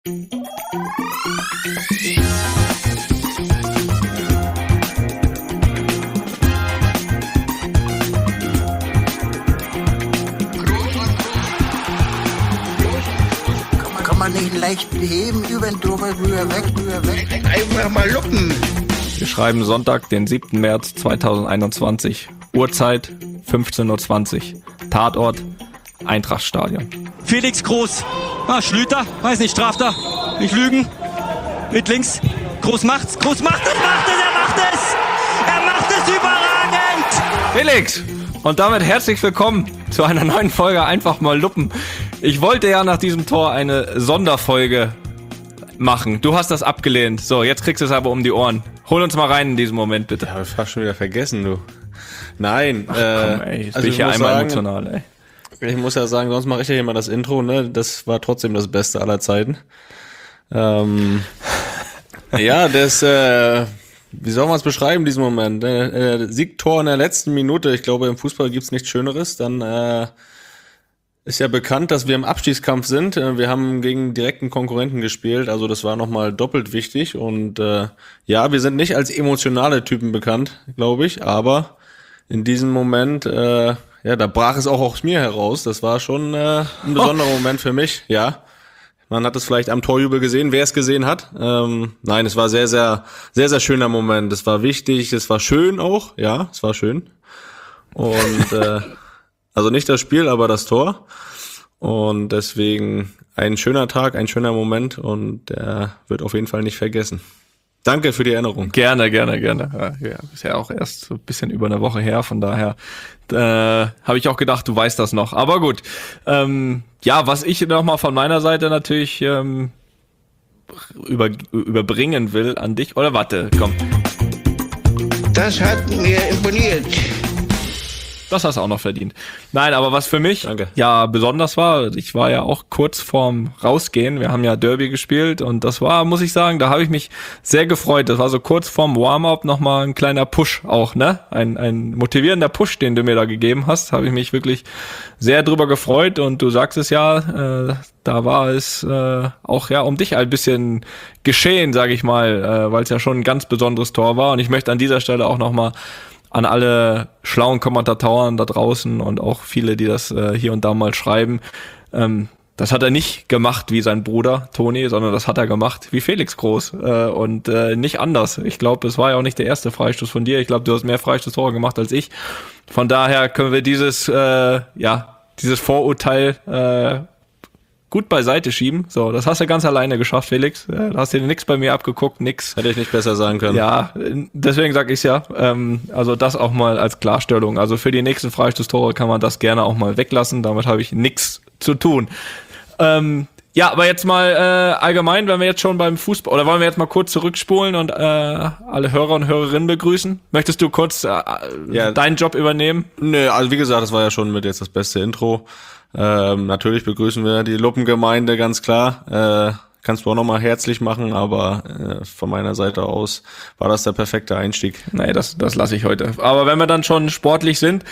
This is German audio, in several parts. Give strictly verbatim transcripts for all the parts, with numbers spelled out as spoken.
Kann man nicht leicht beheben, über den Tore, rüber, weg, rüber, weg. Einfach mal luppen. Wir schreiben Sonntag, den siebten März zweitausendeinundzwanzig. Uhrzeit fünfzehn Uhr zwanzig. Tatort Eintrachtstadion. Felix Groß. Ah, Schlüter. Weiß nicht, straft er. Nicht lügen. Mit links. Groß macht's. Groß macht es, macht es, er macht es. Er macht es überragend. Felix! Und damit herzlich willkommen zu einer neuen Folge Einfach mal Luppen. Ich wollte ja nach diesem Tor eine Sonderfolge machen. Du hast das abgelehnt. So, jetzt kriegst du es aber um die Ohren. Hol uns mal rein in diesen Moment, bitte. Ja, hab ich fast schon wieder vergessen, du. Nein. Ach, äh, komm, ey, jetzt also bin ich ja einmal sagen, emotional, ey. Ich muss ja sagen, sonst mache ich ja immer das Intro, ne? Das war trotzdem das Beste aller Zeiten. Ähm, ja, das, äh, wie soll man es beschreiben, diesen Moment? Äh, Siegtor in der letzten Minute. Ich glaube, im Fußball gibt's nichts Schöneres. Dann äh, ist ja bekannt, dass wir im Abstiegskampf sind. Wir haben gegen direkten Konkurrenten gespielt, also das war nochmal doppelt wichtig. Und äh, ja, wir sind nicht als emotionale Typen bekannt, glaube ich, aber in diesem Moment, äh, ja, da brach es auch aus mir heraus. Das war schon äh, ein besonderer oh. Moment für mich, ja. Man hat es vielleicht am Torjubel gesehen, wer es gesehen hat. Ähm, nein, es war sehr, sehr, sehr, sehr schöner Moment. Es war wichtig, es war schön auch, ja, es war schön. Und äh, also nicht das Spiel, aber das Tor. Und deswegen ein schöner Tag, ein schöner Moment und der wird auf jeden Fall nicht vergessen. Danke für die Erinnerung. Gerne, gerne, gerne. Ja, ist ja auch erst so ein bisschen über eine Woche her, von daher äh, habe ich auch gedacht, du weißt das noch. Aber gut, ähm, ja, was ich nochmal von meiner Seite natürlich ähm, über, überbringen will an dich, oder warte, komm. Das hat mir imponiert. Das hast du auch noch verdient. Nein, aber was für mich Danke. ja besonders war, ich war ja auch kurz vorm Rausgehen. Wir haben ja Derby gespielt und das war, muss ich sagen, da habe ich mich sehr gefreut. Das war so kurz vorm Warm-up nochmal ein kleiner Push auch, ne? Ein, ein motivierender Push, den du mir da gegeben hast. Habe ich mich wirklich sehr drüber gefreut und du sagst es ja, äh, da war es äh, auch ja um dich ein bisschen geschehen, sage ich mal, äh, weil es ja schon ein ganz besonderes Tor war. Und ich möchte an dieser Stelle auch nochmal an alle schlauen Kommentatoren da draußen und auch viele, die das äh, hier und da mal schreiben. Ähm, das hat er nicht gemacht wie sein Bruder Toni, sondern das hat er gemacht wie Felix Groß äh, und äh, nicht anders. Ich glaube, es war ja auch nicht der erste Freistoß von dir. Ich glaube, du hast mehr Freistoßtore gemacht als ich. Von daher können wir dieses äh, ja dieses Vorurteil äh, gut beiseite schieben. So, das hast du ganz alleine geschafft, Felix. Da hast du dir nichts bei mir abgeguckt, nix. Hätte ich nicht besser sagen können. Ja, deswegen sag ich's ja. Ähm, also das auch mal als Klarstellung. Also für die nächsten Freistoßtore kann man das gerne auch mal weglassen. Damit habe ich nichts zu tun. Ähm, ja, aber jetzt mal äh, allgemein, wenn wir jetzt schon beim Fußball, oder wollen wir jetzt mal kurz zurückspulen und äh, alle Hörer und Hörerinnen begrüßen? Möchtest du kurz äh, ja. deinen Job übernehmen? Nö, also wie gesagt, das war ja schon mit jetzt das beste Intro. Ähm, natürlich begrüßen wir die Luppengemeinde, ganz klar. Äh, kannst du auch nochmal herzlich machen, aber äh, von meiner Seite aus war das der perfekte Einstieg. Nee, das, das lasse ich heute. Aber wenn wir dann schon sportlich sind,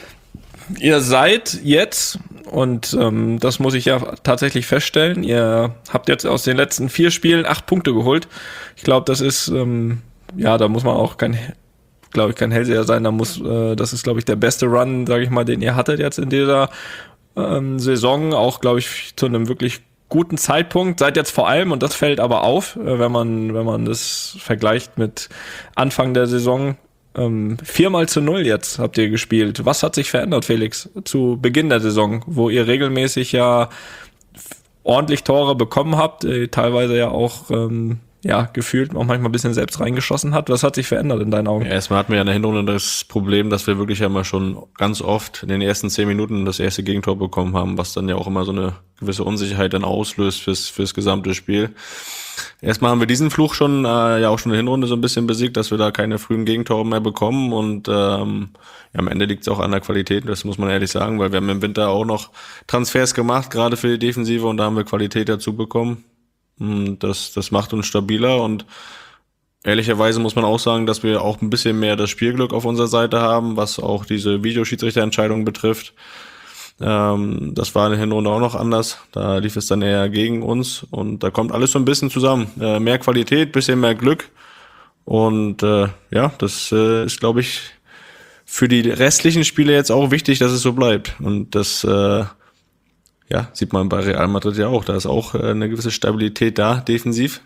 ihr seid jetzt, und ähm, das muss ich ja tatsächlich feststellen, ihr habt jetzt aus den letzten vier Spielen acht Punkte geholt. Ich glaube, das ist, ähm, ja, da muss man auch kein, glaube ich, kein Hellseher sein. Da muss, äh, das ist, glaube ich, der beste Run, sage ich mal, den ihr hattet jetzt in dieser Ähm, Saison, auch glaube ich zu einem wirklich guten Zeitpunkt. Seid jetzt vor allem, und das fällt aber auf, äh, wenn man wenn man das vergleicht mit Anfang der Saison, ähm, viermal zu null jetzt habt ihr gespielt. Was hat sich verändert, Felix, zu Beginn der Saison, wo ihr regelmäßig ja ordentlich Tore bekommen habt, äh, teilweise ja auch ähm, ja, gefühlt auch manchmal ein bisschen selbst reingeschossen hat. Was hat sich verändert in deinen Augen? Ja, erstmal hatten wir ja in der Hinrunde das Problem, dass wir wirklich ja mal schon ganz oft in den ersten zehn Minuten das erste Gegentor bekommen haben, was dann ja auch immer so eine gewisse Unsicherheit dann auslöst fürs, fürs gesamte Spiel. Erstmal haben wir diesen Fluch schon, äh, ja auch schon in der Hinrunde so ein bisschen besiegt, dass wir da keine frühen Gegentore mehr bekommen und ähm, ja, am Ende liegt es auch an der Qualität, das muss man ehrlich sagen, weil wir haben im Winter auch noch Transfers gemacht, gerade für die Defensive, und da haben wir Qualität dazu bekommen. Das, das macht uns stabiler und ehrlicherweise muss man auch sagen, dass wir auch ein bisschen mehr das Spielglück auf unserer Seite haben, was auch diese Videoschiedsrichterentscheidung betrifft. Ähm, das war in der Hinrunde auch noch anders. Da lief es dann eher gegen uns und da kommt alles so ein bisschen zusammen. Äh, mehr Qualität, bisschen mehr Glück und äh, ja, das äh, ist, glaube ich, für die restlichen Spiele jetzt auch wichtig, dass es so bleibt. Und das äh, ja, sieht man bei Real Madrid ja auch. Da ist auch äh, eine gewisse Stabilität da, defensiv.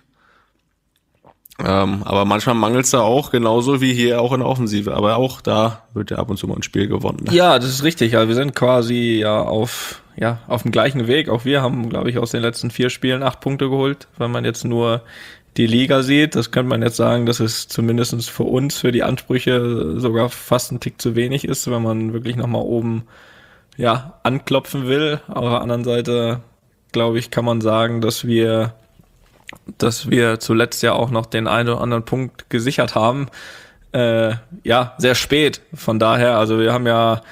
Ähm, aber manchmal mangelt es da auch, genauso wie hier auch in der Offensive. Aber auch da wird ja ab und zu mal ein Spiel gewonnen. Ne? Ja, das ist richtig. Also wir sind quasi ja auf, ja, auf dem gleichen Weg. Auch wir haben, glaube ich, aus den letzten vier Spielen acht Punkte geholt. Wenn man jetzt nur die Liga sieht, das könnte man jetzt sagen, dass es zumindest für uns, für die Ansprüche sogar fast ein Tick zu wenig ist, wenn man wirklich nochmal oben ja, anklopfen will. Auf der anderen Seite, glaube ich, kann man sagen, dass wir dass wir zuletzt ja auch noch den einen oder anderen Punkt gesichert haben. Äh, ja, sehr spät. Von daher, also wir haben ja,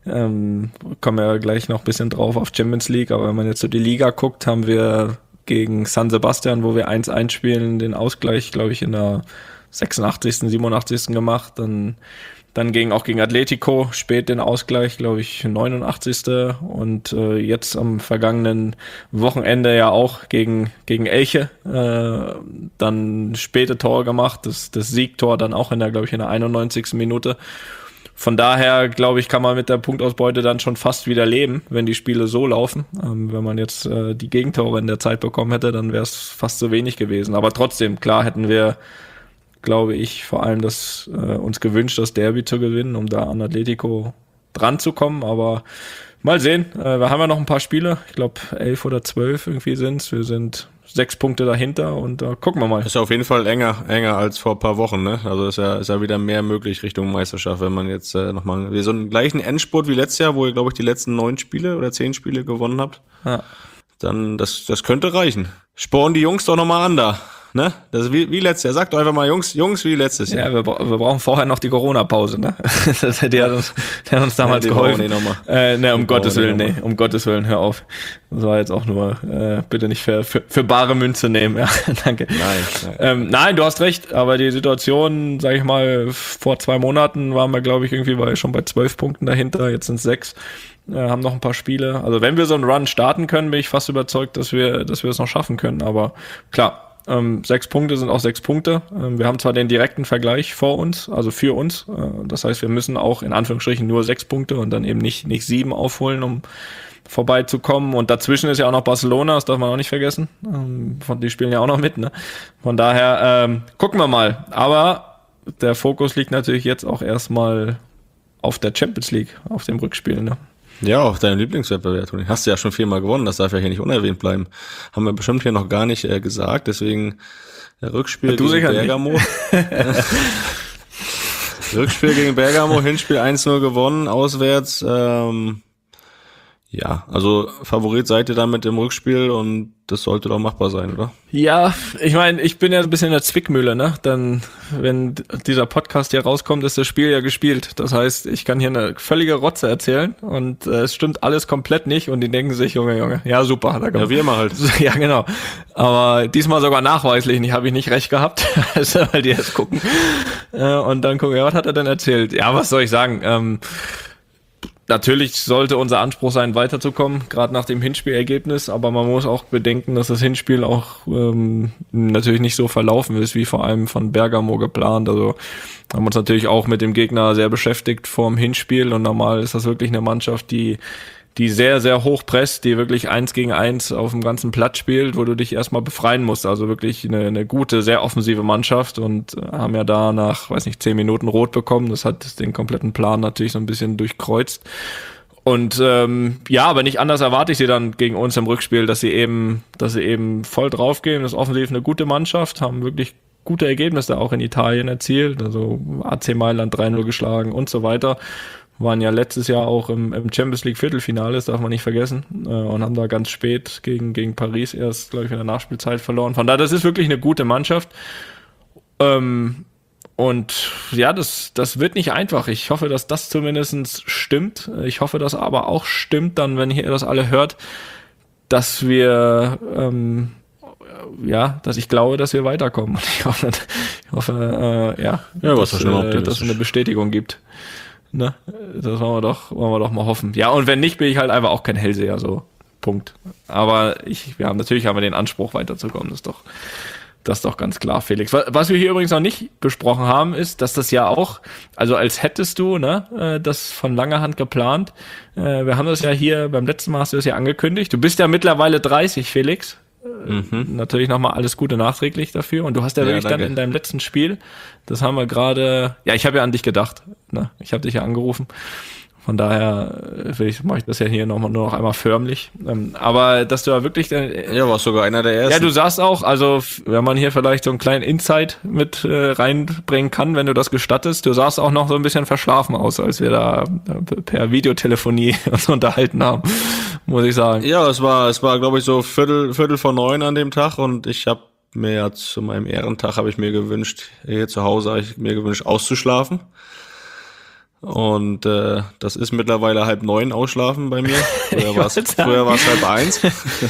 ähm, kommen ja gleich noch ein bisschen drauf auf Champions League, aber wenn man jetzt so die Liga guckt, haben wir gegen San Sebastian, wo wir eins eins spielen, den Ausgleich, glaube ich, in der sechsundachtzigsten, siebenundachtzigsten gemacht. Dann Dann ging auch gegen Atletico spät den Ausgleich, glaube ich, neunundachtzigsten Und äh, jetzt am vergangenen Wochenende ja auch gegen gegen Elche äh, dann späte Tor gemacht, das das Siegtor dann auch in der, glaube ich, in der einundneunzigsten Minute. Von daher, glaube ich, kann man mit der Punktausbeute dann schon fast wieder leben, wenn die Spiele so laufen. Ähm, wenn man jetzt äh, die Gegentore in der Zeit bekommen hätte, dann wäre es fast so wenig gewesen. Aber trotzdem, klar hätten wir, glaube ich, vor allem das äh, uns gewünscht, das Derby zu gewinnen, um da an Atletico dran zu kommen. Aber mal sehen. Äh, wir haben ja noch ein paar Spiele. Ich glaube, elf oder zwölf irgendwie sind's. Wir sind sechs Punkte dahinter und da äh, gucken wir mal. Ist ja auf jeden Fall enger, enger als vor ein paar Wochen, ne? Also ist ja, ist ja wieder mehr möglich Richtung Meisterschaft, wenn man jetzt äh, nochmal so einen gleichen Endspurt wie letztes Jahr, wo ihr, glaube ich, die letzten neun Spiele oder zehn Spiele gewonnen habt. Ja. Dann, das, das könnte reichen. Sporn die Jungs doch nochmal an da. Ne? Das ist wie, wie letztes Jahr. Sagt doch einfach mal, Jungs, Jungs, wie letztes Jahr. Ja, wir, wir brauchen vorher noch die Corona-Pause, ne? Das hat ja uns, der hat uns damals ja, geholfen. Nicht äh, ne, um Gottes Willen, nee, um Gottes Willen, hör auf. Das war jetzt auch nur, äh, bitte nicht für, für, für bare Münze nehmen, ja, danke. Nein, nein. Ähm, nein, du hast recht, aber die Situation, sag ich mal, vor zwei Monaten waren wir, glaube ich, irgendwie bei, schon bei zwölf Punkten dahinter, jetzt sind es sechs. Äh, haben noch ein paar Spiele. Also wenn wir so einen Run starten können, bin ich fast überzeugt, dass wir, dass wir es noch schaffen können, aber klar. Ähm, sechs Punkte sind auch sechs Punkte. Ähm, wir haben zwar den direkten Vergleich vor uns, also für uns. Äh, das heißt, wir müssen auch in Anführungsstrichen nur sechs Punkte und dann eben nicht nicht sieben aufholen, um vorbeizukommen. Und dazwischen ist ja auch noch Barcelona, das darf man auch nicht vergessen. Ähm, von, die spielen ja auch noch mit, ne? Von daher ähm, gucken wir mal. Aber der Fokus liegt natürlich jetzt auch erstmal auf der Champions League, auf dem Rückspiel, ne? Ja, auch dein Lieblingswettbewerb, Toni. Hast du ja schon viermal gewonnen, das darf ja hier nicht unerwähnt bleiben. Haben wir bestimmt hier noch gar nicht äh, gesagt, deswegen äh, Rückspiel du gegen Bergamo. Rückspiel gegen Bergamo, Hinspiel eins null gewonnen, auswärts. Ähm, ja, also Favorit seid ihr dann mit dem Rückspiel und das sollte doch machbar sein, oder? Ja, ich meine, ich bin ja ein bisschen in der Zwickmühle, ne? Dann, wenn dieser Podcast hier rauskommt, ist das Spiel ja gespielt. Das heißt, ich kann hier eine völlige Rotze erzählen und äh, es stimmt alles komplett nicht und die denken sich, Junge, Junge, ja super. Da ja, wie immer halt. Ja, genau. Aber diesmal sogar nachweislich nicht, habe ich nicht recht gehabt, also, weil die jetzt gucken äh, und dann gucken, ja, was hat er denn erzählt? Ja, was soll ich sagen? Ähm, Natürlich sollte unser Anspruch sein, weiterzukommen, gerade nach dem Hinspielergebnis, aber man muss auch bedenken, dass das Hinspiel auch ähm, natürlich nicht so verlaufen ist, wie vor allem von Bergamo geplant. Also haben uns natürlich auch mit dem Gegner sehr beschäftigt vorm Hinspiel und normal ist das wirklich eine Mannschaft, die die sehr, sehr hoch presst, die wirklich eins gegen eins auf dem ganzen Platz spielt, wo du dich erstmal befreien musst. Also wirklich eine, eine gute, sehr offensive Mannschaft und haben ja da nach, weiß nicht, zehn Minuten rot bekommen. Das hat den kompletten Plan natürlich so ein bisschen durchkreuzt. Und ähm, ja, aber nicht anders erwarte ich sie dann gegen uns im Rückspiel, dass sie eben, dass sie eben voll draufgehen. Das ist offensiv eine gute Mannschaft, haben wirklich gute Ergebnisse auch in Italien erzielt. Also A C Mailand drei null geschlagen und so weiter. Waren ja letztes Jahr auch im, im Champions League Viertelfinale, das darf man nicht vergessen, äh, und haben da ganz spät gegen gegen Paris erst, glaube ich, in der Nachspielzeit verloren. Von daher, das ist wirklich eine gute Mannschaft. Ähm, und ja, das das wird nicht einfach. Ich hoffe, dass das zumindest stimmt. Ich hoffe, dass aber auch stimmt, dann, wenn ihr das alle hört, dass wir ähm, ja, dass ich glaube, dass wir weiterkommen. Ich hoffe, ich hoffe äh, ja, ja, was dass, äh, dass es eine Bestätigung gibt. Ne? Das wollen wir doch, wollen wir doch mal hoffen. Ja, und wenn nicht, bin ich halt einfach auch kein Hellseher, so. Punkt. Aber ich, wir haben, natürlich haben wir den Anspruch, weiterzukommen, das ist doch, das ist doch ganz klar, Felix. Was wir hier übrigens noch nicht besprochen haben, ist, dass das ja auch, also als hättest du, ne, das von langer Hand geplant. Wir haben das ja hier, beim letzten Mal hast du das ja angekündigt. Du bist ja mittlerweile dreißig, Felix. Mhm. Natürlich nochmal alles Gute nachträglich dafür. Und du hast ja, ja wirklich danke. Dann in deinem letzten Spiel, das haben wir gerade, ja, ich habe ja an dich gedacht. Ne? Ich habe dich ja angerufen. Von daher will ich, mache ich das ja hier noch mal, nur noch einmal förmlich. Ähm, aber dass du ja wirklich... Äh, ja, warst sogar einer der Ersten. Ja, du sagst auch, also wenn man hier vielleicht so einen kleinen Insight mit äh, reinbringen kann, wenn du das gestattest, du sahst auch noch so ein bisschen verschlafen aus, als wir da äh, per Videotelefonie uns unterhalten haben, muss ich sagen. Ja, es war, es war glaube ich so Viertel, Viertel vor neun an dem Tag und ich habe mir ja zu meinem Ehrentag habe ich mir gewünscht, hier zu Hause habe ich mir gewünscht, auszuschlafen. Und äh, das ist mittlerweile halb neun ausschlafen bei mir. Früher war es früher war es halb eins.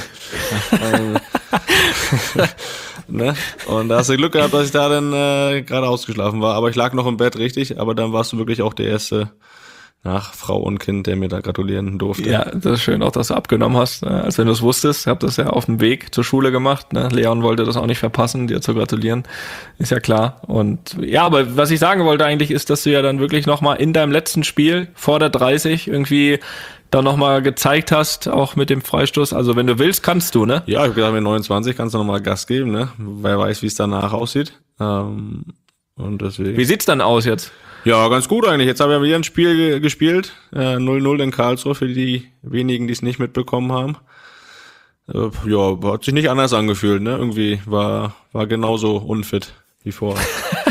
Ne? Und da hast du Glück gehabt, dass ich da dann äh, gerade ausgeschlafen war. Aber ich lag noch im Bett, richtig. Aber dann warst du wirklich auch der erste nach Frau und Kind, der mir da gratulieren durfte. Ja, das ist schön auch, dass du abgenommen hast, ne? Als wenn du es wusstest. Ich habe das ja auf dem Weg zur Schule gemacht. Ne? Leon wollte das auch nicht verpassen, dir zu gratulieren. Ist ja klar. Und ja, aber was ich sagen wollte eigentlich ist, dass du ja dann wirklich nochmal in deinem letzten Spiel vor der dreißig irgendwie da nochmal gezeigt hast, auch mit dem Freistoß. Also wenn du willst, kannst du, ne? Ja, ich habe gedacht, mit neunundzwanzig kannst du nochmal Gas geben, ne? Wer weiß, wie es danach aussieht. Ähm, und deswegen. Wie sieht's dann aus jetzt? Ja, ganz gut eigentlich. Jetzt haben wir wieder ein Spiel ge- gespielt. Äh, null null in Karlsruhe für die wenigen, die es nicht mitbekommen haben. Äh, ja, hat sich nicht anders angefühlt, ne? Irgendwie war war genauso unfit wie vorher.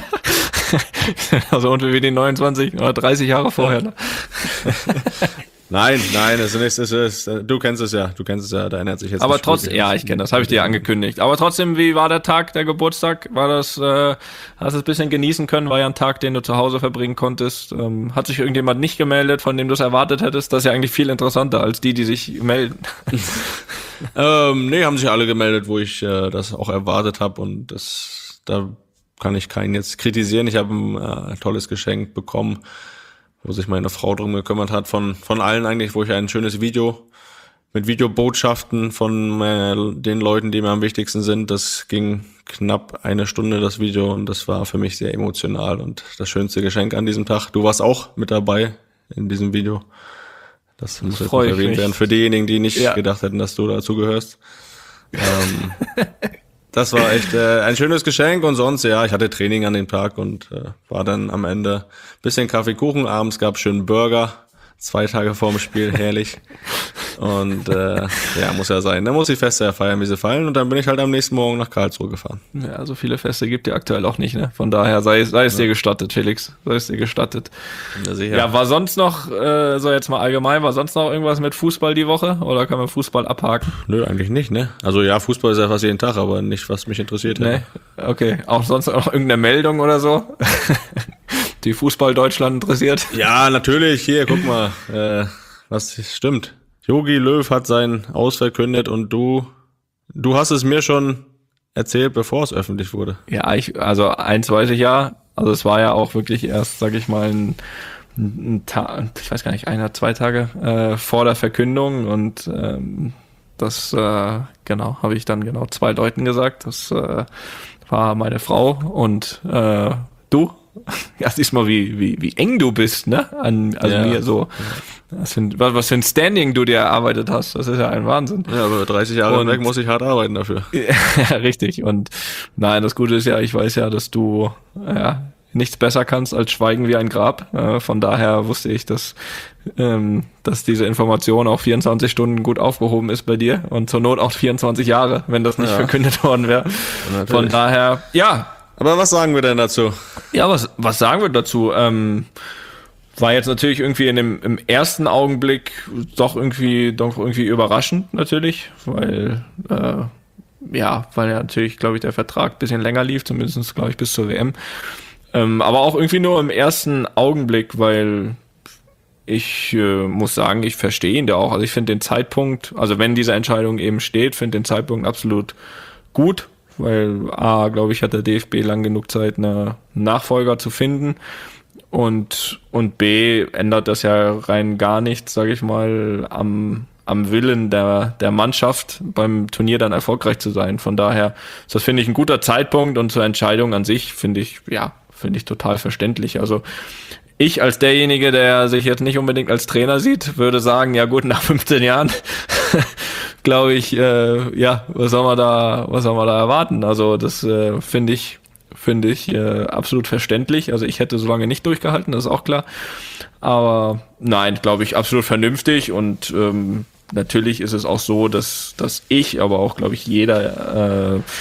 Also unfit wie die neunundzwanzig oder dreißig Jahre vorher, ne? Nein, nein, es ist, es ist, du kennst es ja, du kennst es ja, da ändert sich jetzt. Aber trotzdem, ja, ich kenne das, habe ich dir angekündigt. Aber trotzdem, wie war der Tag, der Geburtstag? War das, äh, hast du es ein bisschen genießen können? War ja ein Tag, den du zu Hause verbringen konntest. Ähm, hat sich irgendjemand nicht gemeldet, von dem du es erwartet hättest? Das ist ja eigentlich viel interessanter als die, die sich melden. ähm, nee, haben sich alle gemeldet, wo ich äh, das auch erwartet habe und das, da kann ich keinen jetzt kritisieren. Ich habe ein äh, tolles Geschenk bekommen, wo sich meine Frau drum gekümmert hat, von von allen eigentlich, wo ich ein schönes Video mit Videobotschaften von äh, den Leuten, die mir am wichtigsten sind. Das ging knapp eine Stunde, das Video, und das war für mich sehr emotional und das schönste Geschenk an diesem Tag. Du warst auch mit dabei in diesem Video. Das muss jetzt noch erwähnt werden für diejenigen, die nicht ja. gedacht hätten, dass du dazu gehörst. Ähm, Das war echt äh, ein schönes Geschenk und sonst, ja, ich hatte Training an dem Tag und äh, war dann am Ende bisschen Kaffeekuchen, abends gab's schönen Burger, zwei Tage vorm Spiel, herrlich. Und äh, ja, muss ja sein. Dann muss ich Feste ja feiern, wie sie fallen, und dann bin ich halt am nächsten Morgen nach Karlsruhe gefahren. Ja, so viele Feste gibt ja aktuell auch nicht, ne? Von daher sei, sei es ja. dir gestattet, Felix, sei es dir gestattet. Ja, sicher. Ja, war sonst noch, äh, so jetzt mal allgemein, war sonst noch irgendwas mit Fußball die Woche, oder kann man Fußball abhaken? Nö, eigentlich nicht, ne? Also ja, Fußball ist ja fast jeden Tag, aber nicht, was mich interessiert hätte. Nee, okay. Auch sonst noch irgendeine Meldung oder so? Die Fußball Deutschland interessiert? Ja, natürlich, hier, guck mal, äh, was stimmt. Jogi Löw hat seinen Aus verkündet und du, du hast es mir schon erzählt, bevor es öffentlich wurde. Ja, ich, also eins weiß ich ja, also es war ja auch wirklich erst, sag ich mal, ein, ein Tag, ich weiß gar nicht, einer, zwei Tage äh, vor der Verkündung, und ähm, das, äh, genau, habe ich dann genau zwei Leuten gesagt. Das äh, war meine Frau und äh, du. Ja, siehst mal, wie, wie, wie eng du bist, ne? An, also ja. mir so. Was für, ein, was für ein Standing du dir erarbeitet hast. Das ist ja ein Wahnsinn. Ja, aber dreißig Jahre weg muss ich hart arbeiten dafür. Ja, richtig. Und nein, das Gute ist ja, ich weiß ja, dass du ja nichts besser kannst als schweigen wie ein Grab. Äh, von daher wusste ich, dass, ähm, dass diese Information auch vierundzwanzig Stunden gut aufgehoben ist bei dir und zur Not auch vierundzwanzig Jahre, wenn das nicht ja. verkündet worden wäre. Von daher, ja. Aber was sagen wir denn dazu? Ja, was was sagen wir dazu? Ähm, war jetzt natürlich irgendwie in dem im ersten Augenblick doch irgendwie doch irgendwie überraschend natürlich, weil äh, ja, weil ja natürlich, glaube ich, der Vertrag ein bisschen länger lief, zumindest glaube ich bis zur W M. Ähm, aber auch irgendwie nur im ersten Augenblick, weil ich äh, muss sagen, ich verstehe ihn da auch. Also ich finde den Zeitpunkt, also wenn diese Entscheidung eben steht, finde den Zeitpunkt absolut gut. Weil A, glaube ich, hat der D F B lang genug Zeit, einen Nachfolger zu finden. Und, und B, ändert das ja rein gar nichts, sage ich mal, am, am Willen der, der Mannschaft beim Turnier dann erfolgreich zu sein. Von daher ist das, finde ich, ein guter Zeitpunkt und zur Entscheidung an sich finde ich, ja, finde ich total verständlich. Also ich als derjenige, der sich jetzt nicht unbedingt als Trainer sieht, würde sagen, ja gut, nach fünfzehn Jahren glaube ich, äh, ja, was soll man da, was soll man da erwarten? Also das äh, finde ich, finde ich äh, absolut verständlich. Also ich hätte so lange nicht durchgehalten, das ist auch klar. Aber nein, glaube ich, absolut vernünftig. Und ähm, natürlich ist es auch so, dass dass ich, aber auch, glaube ich, jeder äh,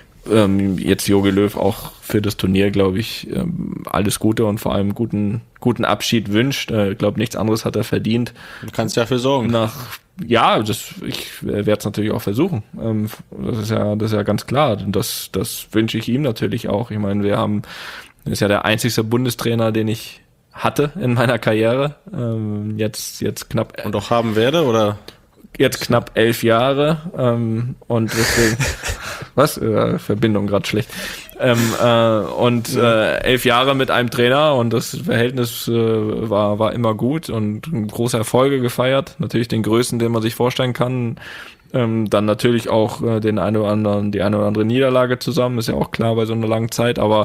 ähm, jetzt Jogi Löw auch für das Turnier, glaube ich, ähm, alles Gute und vor allem guten guten Abschied wünscht. Ich äh, glaube, nichts anderes hat er verdient. Du kannst dafür sorgen. Nach Ja, das, ich werde es natürlich auch versuchen. Ähm, das ist ja, das ist ja ganz klar. Das, das wünsche ich ihm natürlich auch. Ich meine, wir haben, das ist ja der einzigste Bundestrainer, den ich hatte in meiner Karriere. Ähm, jetzt, jetzt knapp. Und auch haben werde, oder? Jetzt knapp elf Jahre. Ähm, und deswegen, was? Äh, Verbindung gerade schlecht. Ähm, äh, und äh, elf Jahre mit einem Trainer und das Verhältnis äh, war war immer gut und große Erfolge gefeiert. Natürlich den größten, den man sich vorstellen kann. Ähm, dann natürlich auch äh, den eine oder anderen, die eine oder andere Niederlage zusammen, ist ja auch klar bei so einer langen Zeit. Aber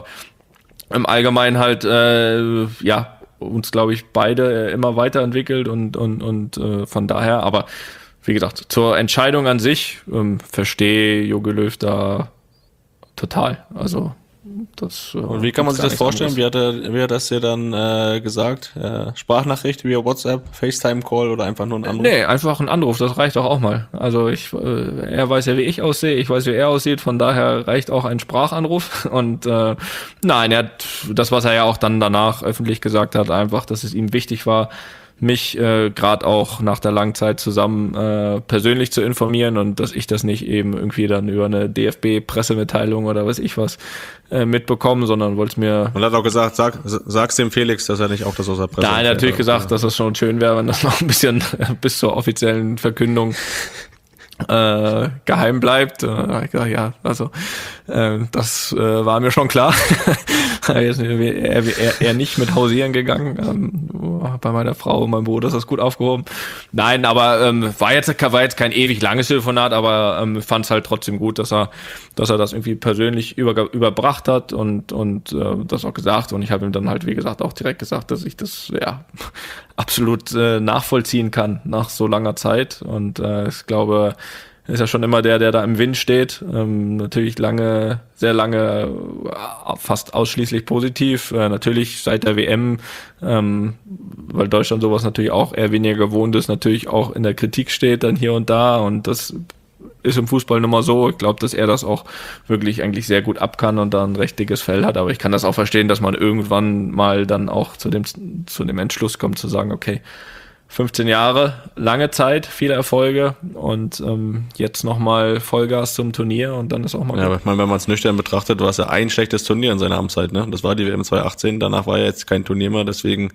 im Allgemeinen halt, äh, ja, uns glaube ich beide immer weiterentwickelt und und und äh, von daher. Aber wie gesagt, zur Entscheidung an sich ähm, verstehe Jogi Löw da total. Also das. Äh, Und wie kann man sich das vorstellen? Wie hat er, wie hat das dir dann äh, gesagt? Äh, Sprachnachricht via WhatsApp, FaceTime-Call oder einfach nur ein Anruf? Nee, einfach ein Anruf, das reicht doch auch mal. Also ich, äh, er weiß ja, wie ich aussehe, ich weiß, wie er aussieht, von daher reicht auch ein Sprachanruf. Und äh, nein, er hat das, was er ja auch dann danach öffentlich gesagt hat, einfach, dass es ihm wichtig war, mich äh, gerade auch nach der langen Zeit zusammen äh, persönlich zu informieren und dass ich das nicht eben irgendwie dann über eine D F B-Pressemitteilung oder weiß ich was äh, mitbekomme, sondern wollte es mir... Und hat auch gesagt, sag, sag's dem Felix, dass er nicht auch das aus der Presse... Nein, natürlich gesagt, ja, dass das schon schön wäre, wenn das noch ein bisschen bis zur offiziellen Verkündung äh, geheim bleibt. Äh, ich gesagt, ja, also äh, das äh, war mir schon klar. er, er, er nicht mit hausieren gegangen. Ähm, bei meiner Frau und meinem Bruder ist das gut aufgehoben. Nein, aber ähm, war jetzt war jetzt kein ewig langes Telefonat, aber ähm, fand es halt trotzdem gut, dass er dass er das irgendwie persönlich über, überbracht hat und und äh, das auch gesagt. Und ich habe ihm dann halt, wie gesagt, auch direkt gesagt, dass ich das ja absolut äh, nachvollziehen kann nach so langer Zeit. Und äh, ich glaube, ist ja schon immer der, der da im Wind steht. Ähm, natürlich lange, sehr lange, fast ausschließlich positiv. Äh, natürlich seit der W M, ähm, weil Deutschland sowas natürlich auch eher weniger gewohnt ist, natürlich auch in der Kritik steht dann hier und da. Und das ist im Fußball nun mal so. Ich glaube, dass er das auch wirklich eigentlich sehr gut ab kann und da ein recht dickes Fell hat. Aber ich kann das auch verstehen, dass man irgendwann mal dann auch zu dem, zu dem Entschluss kommt, zu sagen, okay, fünfzehn Jahre, lange Zeit, viele Erfolge und ähm, jetzt nochmal Vollgas zum Turnier und dann ist auch mal ja, aber ich meine, wenn man es nüchtern betrachtet, war es ja ein schlechtes Turnier in seiner Amtszeit, ne? Das war die W M zwanzig achtzehn, danach war ja jetzt kein Turnier mehr, deswegen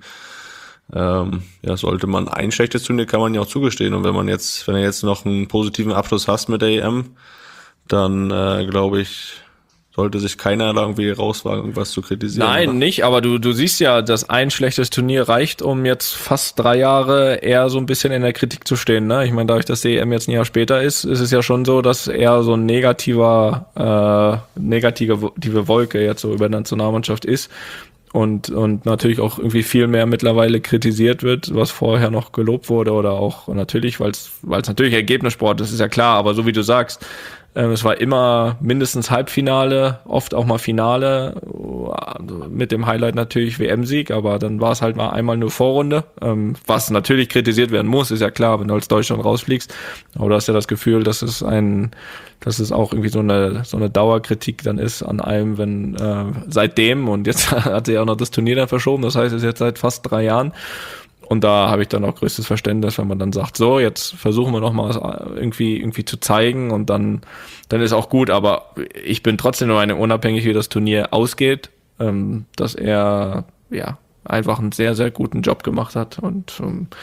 ähm, ja, sollte man ein schlechtes Turnier, kann man ja auch zugestehen und wenn man jetzt, wenn er jetzt noch einen positiven Abschluss hast mit der E M, dann äh, glaube ich, sollte sich keiner da irgendwie rauswagen, irgendwas zu kritisieren. Nein, oder? Nicht, aber du du siehst ja, dass ein schlechtes Turnier reicht, um jetzt fast drei Jahre eher so ein bisschen in der Kritik zu stehen. Ne? Ich meine, dadurch, dass die E M jetzt ein Jahr später ist, ist es ja schon so, dass eher so ein negativer, äh, negative Wolke jetzt so über der Nationalmannschaft ist. Und und natürlich auch irgendwie viel mehr mittlerweile kritisiert wird, was vorher noch gelobt wurde oder auch natürlich, weil es weil es natürlich Ergebnissport ist, ist ja klar, aber so wie du sagst, ähm, es war immer mindestens Halbfinale, oft auch mal Finale, mit dem Highlight natürlich W M-Sieg, aber dann war es halt mal einmal nur Vorrunde, ähm, was natürlich kritisiert werden muss, ist ja klar, wenn du als Deutschland rausfliegst, aber du hast ja das Gefühl, dass es ein dass es auch irgendwie so eine so eine Dauerkritik dann ist an allem, wenn äh, seitdem und jetzt hat sie ja auch noch das Turnier dann verschoben, das heißt, es ist jetzt seit fast drei Jahren und da habe ich dann auch größtes Verständnis, wenn man dann sagt, so, jetzt versuchen wir noch mal was irgendwie irgendwie zu zeigen und dann dann ist auch gut, aber ich bin trotzdem nur eine unabhängig, wie das Turnier ausgeht, ähm, dass er ja einfach einen sehr, sehr guten Job gemacht hat und ähm,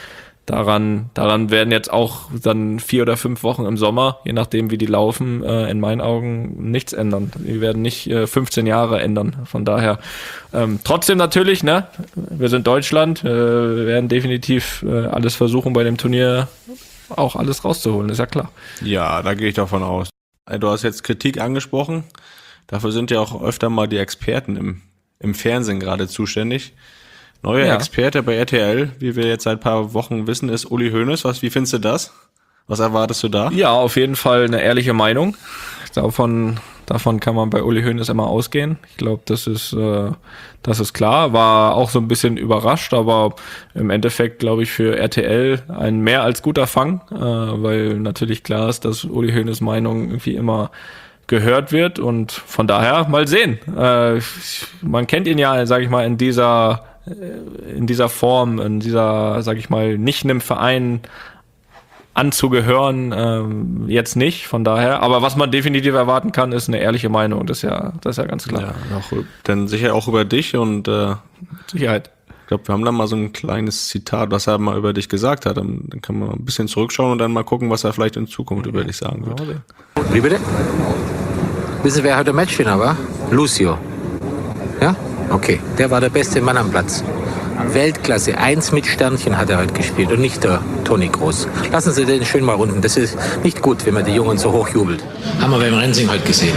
daran, daran werden jetzt auch dann vier oder fünf Wochen im Sommer, je nachdem wie die laufen, äh, in meinen Augen nichts ändern. Die werden nicht äh, fünfzehn Jahre ändern. Von daher ähm, trotzdem natürlich, ne? Wir sind Deutschland, äh, wir werden definitiv äh, alles versuchen bei dem Turnier auch alles rauszuholen, ist ja klar. Ja, da gehe ich davon aus. Du hast jetzt Kritik angesprochen. Dafür sind ja auch öfter mal die Experten im, im Fernsehen gerade zuständig. Neuer ja. Experte bei R T L, wie wir jetzt seit ein paar Wochen wissen, ist Uli Hoeneß. Was, wie findest du das? Was erwartest du da? Ja, auf jeden Fall eine ehrliche Meinung. Davon, davon kann man bei Uli Hoeneß immer ausgehen. Ich glaube, das ist, äh, das ist klar. War auch so ein bisschen überrascht, aber im Endeffekt, glaube ich, für R T L ein mehr als guter Fang, äh, weil natürlich klar ist, dass Uli Hoeneß Meinung irgendwie immer gehört wird und von daher mal sehen. Äh, man kennt ihn ja, sage ich mal, in dieser in dieser Form, in dieser, sage ich mal, nicht einem Verein anzugehören, ähm, jetzt nicht, von daher. Aber was man definitiv erwarten kann, ist eine ehrliche Meinung, das ist ja, das ist ja ganz klar. Ja, auch, dann sicher auch über dich und äh, Sicherheit. Ich glaube, wir haben da mal so ein kleines Zitat, was er mal über dich gesagt hat. Dann, dann kann man ein bisschen zurückschauen und dann mal gucken, was er vielleicht in Zukunft über dich sagen wird. Wie bitte? Wissen Sie, wer heute Matchwinner war? Lucio. Ja? Okay. Der war der beste Mann am Platz. Weltklasse. Eins mit Sternchen hat er heute gespielt und nicht der Toni Groß. Lassen Sie den schön mal runden. Das ist nicht gut, wenn man die Jungen so hoch jubelt. Haben wir beim Rensing heute gesehen.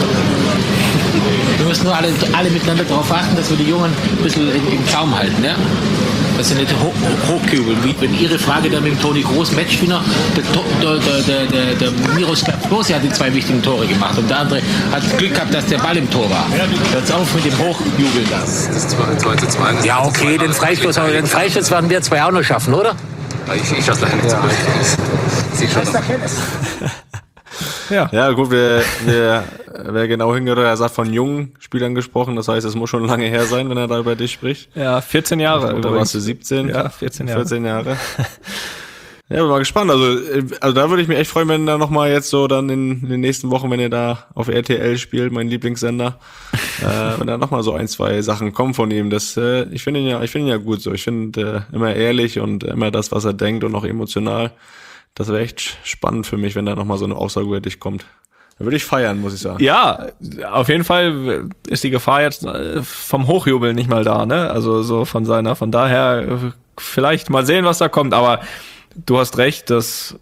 Wir müssen nur alle, alle miteinander darauf achten, dass wir die Jungen ein bisschen im Zaum halten. Ja? Dass sie nicht hoch, hochjubeln. Wie wenn Ihre Frage da mit dem Toni Groß, Matchwinner, der, der, der, der, der Miroslav Klose hat die zwei wichtigen Tore gemacht und der andere hat Glück gehabt, dass der Ball im Tor war. Hört auf mit dem Hochjubeln. Das, das zwei zu zwei. Ja, okay, den Freistoß, aber den Freistoß werden wir zwei auch noch schaffen, oder? Ich, ich schaff's leider nicht. Ja. Sie schon noch. Ja. ja, gut, wer, wer, wer genau hingehört, er sagt von jungen Spielern gesprochen, das heißt, es muss schon lange her sein, wenn er da über dich spricht. Ja, vierzehn Jahre. Da warst du siebzehn. Ja, vierzehn Jahre. vierzehn Jahre. Ja, bin mal gespannt. Also, also da würde ich mich echt freuen, wenn da nochmal jetzt so dann in, in den nächsten Wochen, wenn ihr da auf R T L spielt, mein Lieblingssender, äh, wenn da nochmal so ein, zwei Sachen kommen von ihm. Das, äh, ich finde ihn ja, ich finde ihn ja gut so. Ich finde äh, immer ehrlich und immer das, was er denkt und auch emotional. Das wäre echt spannend für mich, wenn da nochmal so eine Aussage über dich kommt. Da würde ich feiern, muss ich sagen. Ja, auf jeden Fall ist die Gefahr jetzt vom Hochjubeln nicht mal da, ne? Also so von seiner, von daher vielleicht mal sehen, was da kommt. Aber du hast recht, dass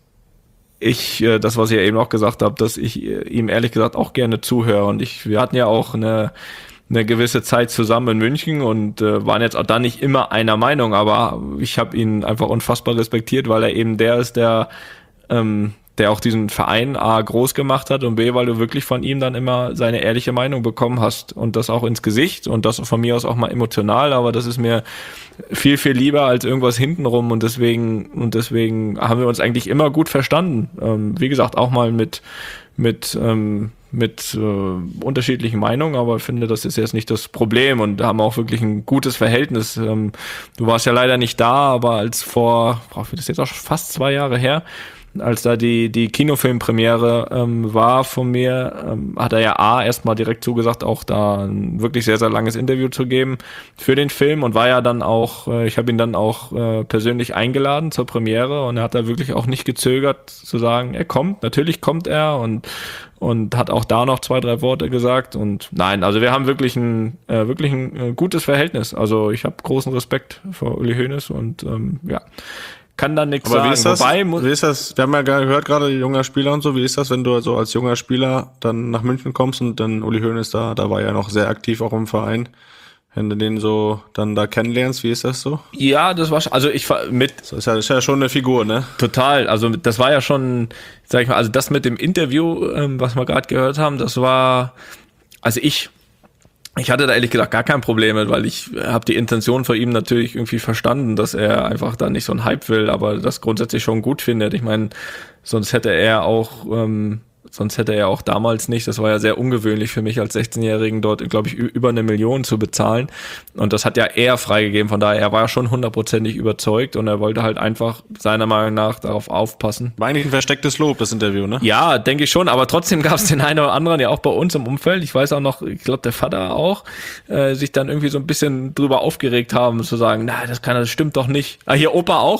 ich, das, was ich ja eben auch gesagt habe, dass ich ihm ehrlich gesagt auch gerne zuhöre. Und ich, wir hatten ja auch eine eine gewisse Zeit zusammen in München und äh, waren jetzt auch da nicht immer einer Meinung, aber ich habe ihn einfach unfassbar respektiert, weil er eben der ist, der ähm, der auch diesen Verein A groß gemacht hat und B, weil du wirklich von ihm dann immer seine ehrliche Meinung bekommen hast und das auch ins Gesicht und das von mir aus auch mal emotional, aber das ist mir viel, viel lieber als irgendwas hintenrum und deswegen und deswegen haben wir uns eigentlich immer gut verstanden. Ähm, wie gesagt, auch mal mit mit ähm, mit äh, unterschiedlichen Meinungen, aber ich finde, das ist jetzt nicht das Problem und haben auch wirklich ein gutes Verhältnis. Ähm, du warst ja leider nicht da, aber als vor, boah, das ist jetzt auch fast zwei Jahre her, als da die die Kinofilmpremiere ähm, war von mir, ähm, hat er ja A erstmal direkt zugesagt, auch da ein wirklich sehr, sehr langes Interview zu geben für den Film und war ja dann auch, äh, ich habe ihn dann auch äh, persönlich eingeladen zur Premiere und er hat da wirklich auch nicht gezögert zu sagen, er kommt, natürlich kommt er und und hat auch da noch zwei, drei Worte gesagt und nein, also wir haben wirklich ein äh, wirklich ein äh, gutes Verhältnis, also ich habe großen Respekt vor Uli Hoeneß und ähm, ja, kann da nichts sagen. Wie ist das? Wobei, wie ist das? Wir haben ja gehört gerade, junger Spieler und so. Wie ist das, wenn du also als junger Spieler dann nach München kommst und dann Uli Hoeneß da, da war ja noch sehr aktiv auch im Verein. Wenn du den so dann da kennenlernst, wie ist das so? Ja, das war, also ich mit. Das ist ja, das ist ja schon eine Figur, ne? Total. Also das war ja schon, sag ich mal, also das mit dem Interview, ähm, was wir gerade gehört haben, das war, also ich, Ich hatte da ehrlich gesagt gar kein Problem mit, weil ich habe die Intention von ihm natürlich irgendwie verstanden, dass er einfach da nicht so einen Hype will, aber das grundsätzlich schon gut findet. Ich meine, sonst hätte er auch, ähm, sonst hätte er auch damals nicht, das war ja sehr ungewöhnlich für mich als sechzehnjährigen dort, glaube ich, über eine Million zu bezahlen. Und das hat ja er freigegeben, von daher, er war ja schon hundertprozentig überzeugt und er wollte halt einfach seiner Meinung nach darauf aufpassen. War eigentlich ein verstecktes Lob, das Interview, ne? Ja, denke ich schon, aber trotzdem gab es den einen oder anderen, ja auch bei uns im Umfeld, ich weiß auch noch, ich glaube der Vater auch, äh, sich dann irgendwie so ein bisschen drüber aufgeregt haben, zu sagen, na, das kann, das stimmt doch nicht. Ah, hier Opa auch, ne?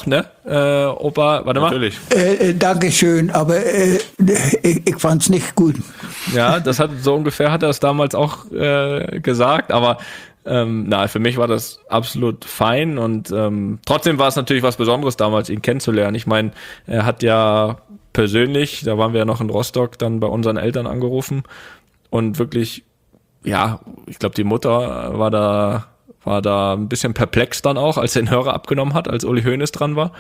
äh, Opa? Warte mal. Natürlich. Äh, Dankeschön, aber äh, ich, ich fand's nicht gut. Ja, das hat so ungefähr hat er es damals auch äh, gesagt, aber ähm, na, für mich war das absolut fein und ähm, trotzdem war es natürlich was Besonderes damals, ihn kennenzulernen. Ich meine, er hat ja persönlich, da waren wir ja noch in Rostock, dann bei unseren Eltern angerufen und wirklich, ja, ich glaube, die Mutter war da war da ein bisschen perplex dann auch, als er den Hörer abgenommen hat, als Uli Hoeneß dran war.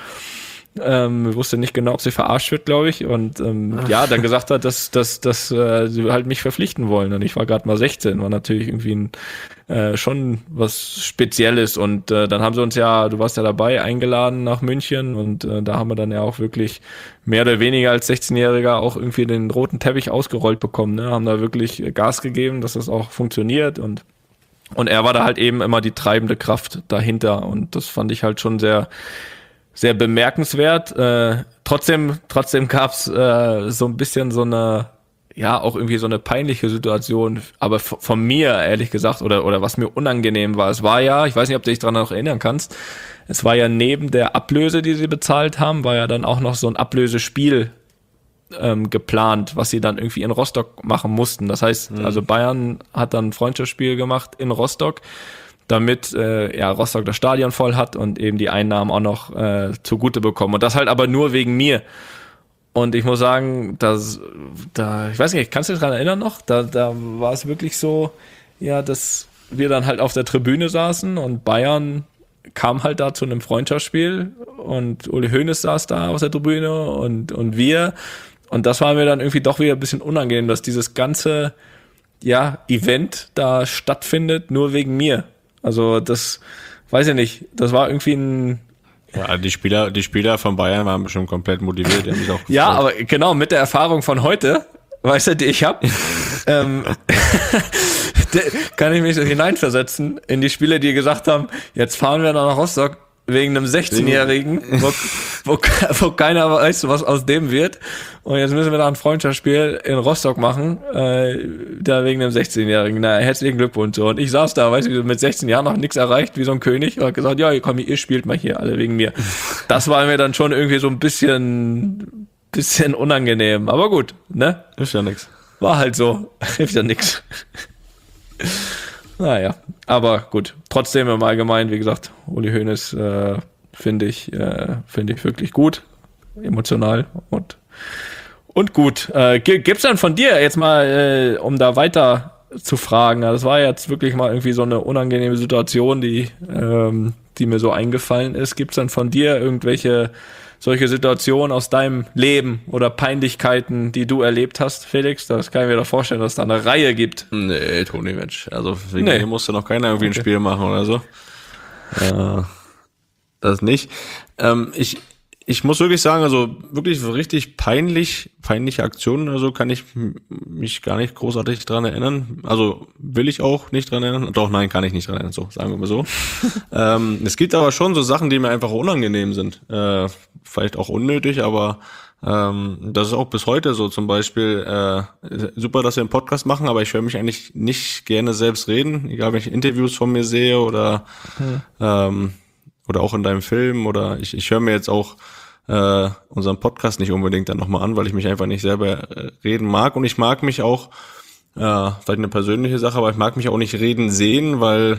Ähm, wusste nicht genau, ob sie verarscht wird, glaube ich. Und ähm, ja, dann gesagt hat, dass, dass, dass äh, sie halt mich verpflichten wollen. Und ich war gerade mal sechzehn, war natürlich irgendwie ein, äh, schon was Spezielles. Und äh, dann haben sie uns ja, du warst ja dabei, eingeladen nach München. Und äh, da haben wir dann ja auch wirklich mehr oder weniger als sechzehnjähriger auch irgendwie den roten Teppich ausgerollt bekommen. Ne? Haben da wirklich Gas gegeben, dass das auch funktioniert. Und Und er war da halt eben immer die treibende Kraft dahinter. Und das fand ich halt schon sehr, sehr bemerkenswert. Äh, trotzdem, trotzdem gab's äh, so ein bisschen so eine, ja, auch irgendwie so eine peinliche Situation. Aber v- von mir, ehrlich gesagt, oder, oder was mir unangenehm war. Es war ja, ich weiß nicht, ob du dich daran noch erinnern kannst, es war ja neben der Ablöse, die sie bezahlt haben, war ja dann auch noch so ein Ablösespiel Ähm, geplant, was sie dann irgendwie in Rostock machen mussten. Das heißt, mhm. also Bayern hat dann ein Freundschaftsspiel gemacht in Rostock, damit äh, ja Rostock das Stadion voll hat und eben die Einnahmen auch noch äh, zugute bekommen. Und das halt aber nur wegen mir. Und ich muss sagen, dass, da, ich weiß nicht, kannst du dich daran erinnern noch? Da, da war es wirklich so, ja, dass wir dann halt auf der Tribüne saßen und Bayern kam halt da zu einem Freundschaftsspiel und Uli Hoeneß saß da auf der Tribüne und, und wir. Und das war mir dann irgendwie doch wieder ein bisschen unangenehm, dass dieses ganze, ja, Event da stattfindet, nur wegen mir. Also das, weiß ich nicht, das war irgendwie ein... Ja, die Spieler, die Spieler von Bayern waren bestimmt komplett motiviert. Die haben sich auch ja, aber genau, mit der Erfahrung von heute, weißt du, die ich habe, ähm, kann ich mich so hineinversetzen in die Spieler, die gesagt haben, jetzt fahren wir nach Rostock wegen einem sechzehnjährigen, wo, wo, wo keiner weiß, was aus dem wird. Und jetzt müssen wir da ein Freundschaftsspiel in Rostock machen, äh, da wegen einem sechzehnjährigen. Na, herzlichen Glückwunsch. Und ich saß da, weißt du, mit sechzehn Jahren noch nichts erreicht, wie so ein König, und hab gesagt, ja, komm, ihr spielt mal hier, alle wegen mir. Das war mir dann schon irgendwie so ein bisschen, bisschen unangenehm. Aber gut, ne? Ist ja nix. War halt so. Hilft ja nix. Naja, aber gut. Trotzdem im Allgemeinen, wie gesagt, Uli Hoeneß äh, finde ich, äh, finde ich wirklich gut, emotional und und gut. Äh, gibt's dann von dir jetzt mal, äh, um da weiter zu fragen? Das war jetzt wirklich mal irgendwie so eine unangenehme Situation, die ähm, die mir so eingefallen ist. Gibt's dann von dir irgendwelche solche Situationen aus deinem Leben oder Peinlichkeiten, die du erlebt hast, Felix? Das kann ich mir doch vorstellen, dass es da eine Reihe gibt. Nee, Toni, Mensch. Also wegen Nee. mir musste noch keiner irgendwie Okay. ein Spiel machen oder so. Äh, das nicht. Ähm, ich, ich muss wirklich sagen, also wirklich richtig peinlich, peinliche Aktionen, also kann ich m- mich gar nicht großartig dran erinnern. Also will ich auch nicht dran erinnern. Doch, nein, kann ich nicht dran erinnern. So, sagen wir mal so. ähm, es gibt aber schon so Sachen, die mir einfach unangenehm sind. Äh, vielleicht auch unnötig, aber ähm, das ist auch bis heute so. Zum Beispiel, äh, super, dass wir einen Podcast machen, aber ich höre mich eigentlich nicht gerne selbst reden, egal wenn ich Interviews von mir sehe oder Hm. ähm, oder auch in deinem Film oder ich, ich höre mir jetzt auch äh, unseren Podcast nicht unbedingt dann nochmal an, weil ich mich einfach nicht selber äh, reden mag und ich mag mich auch, äh, vielleicht eine persönliche Sache, aber ich mag mich auch nicht reden sehen, weil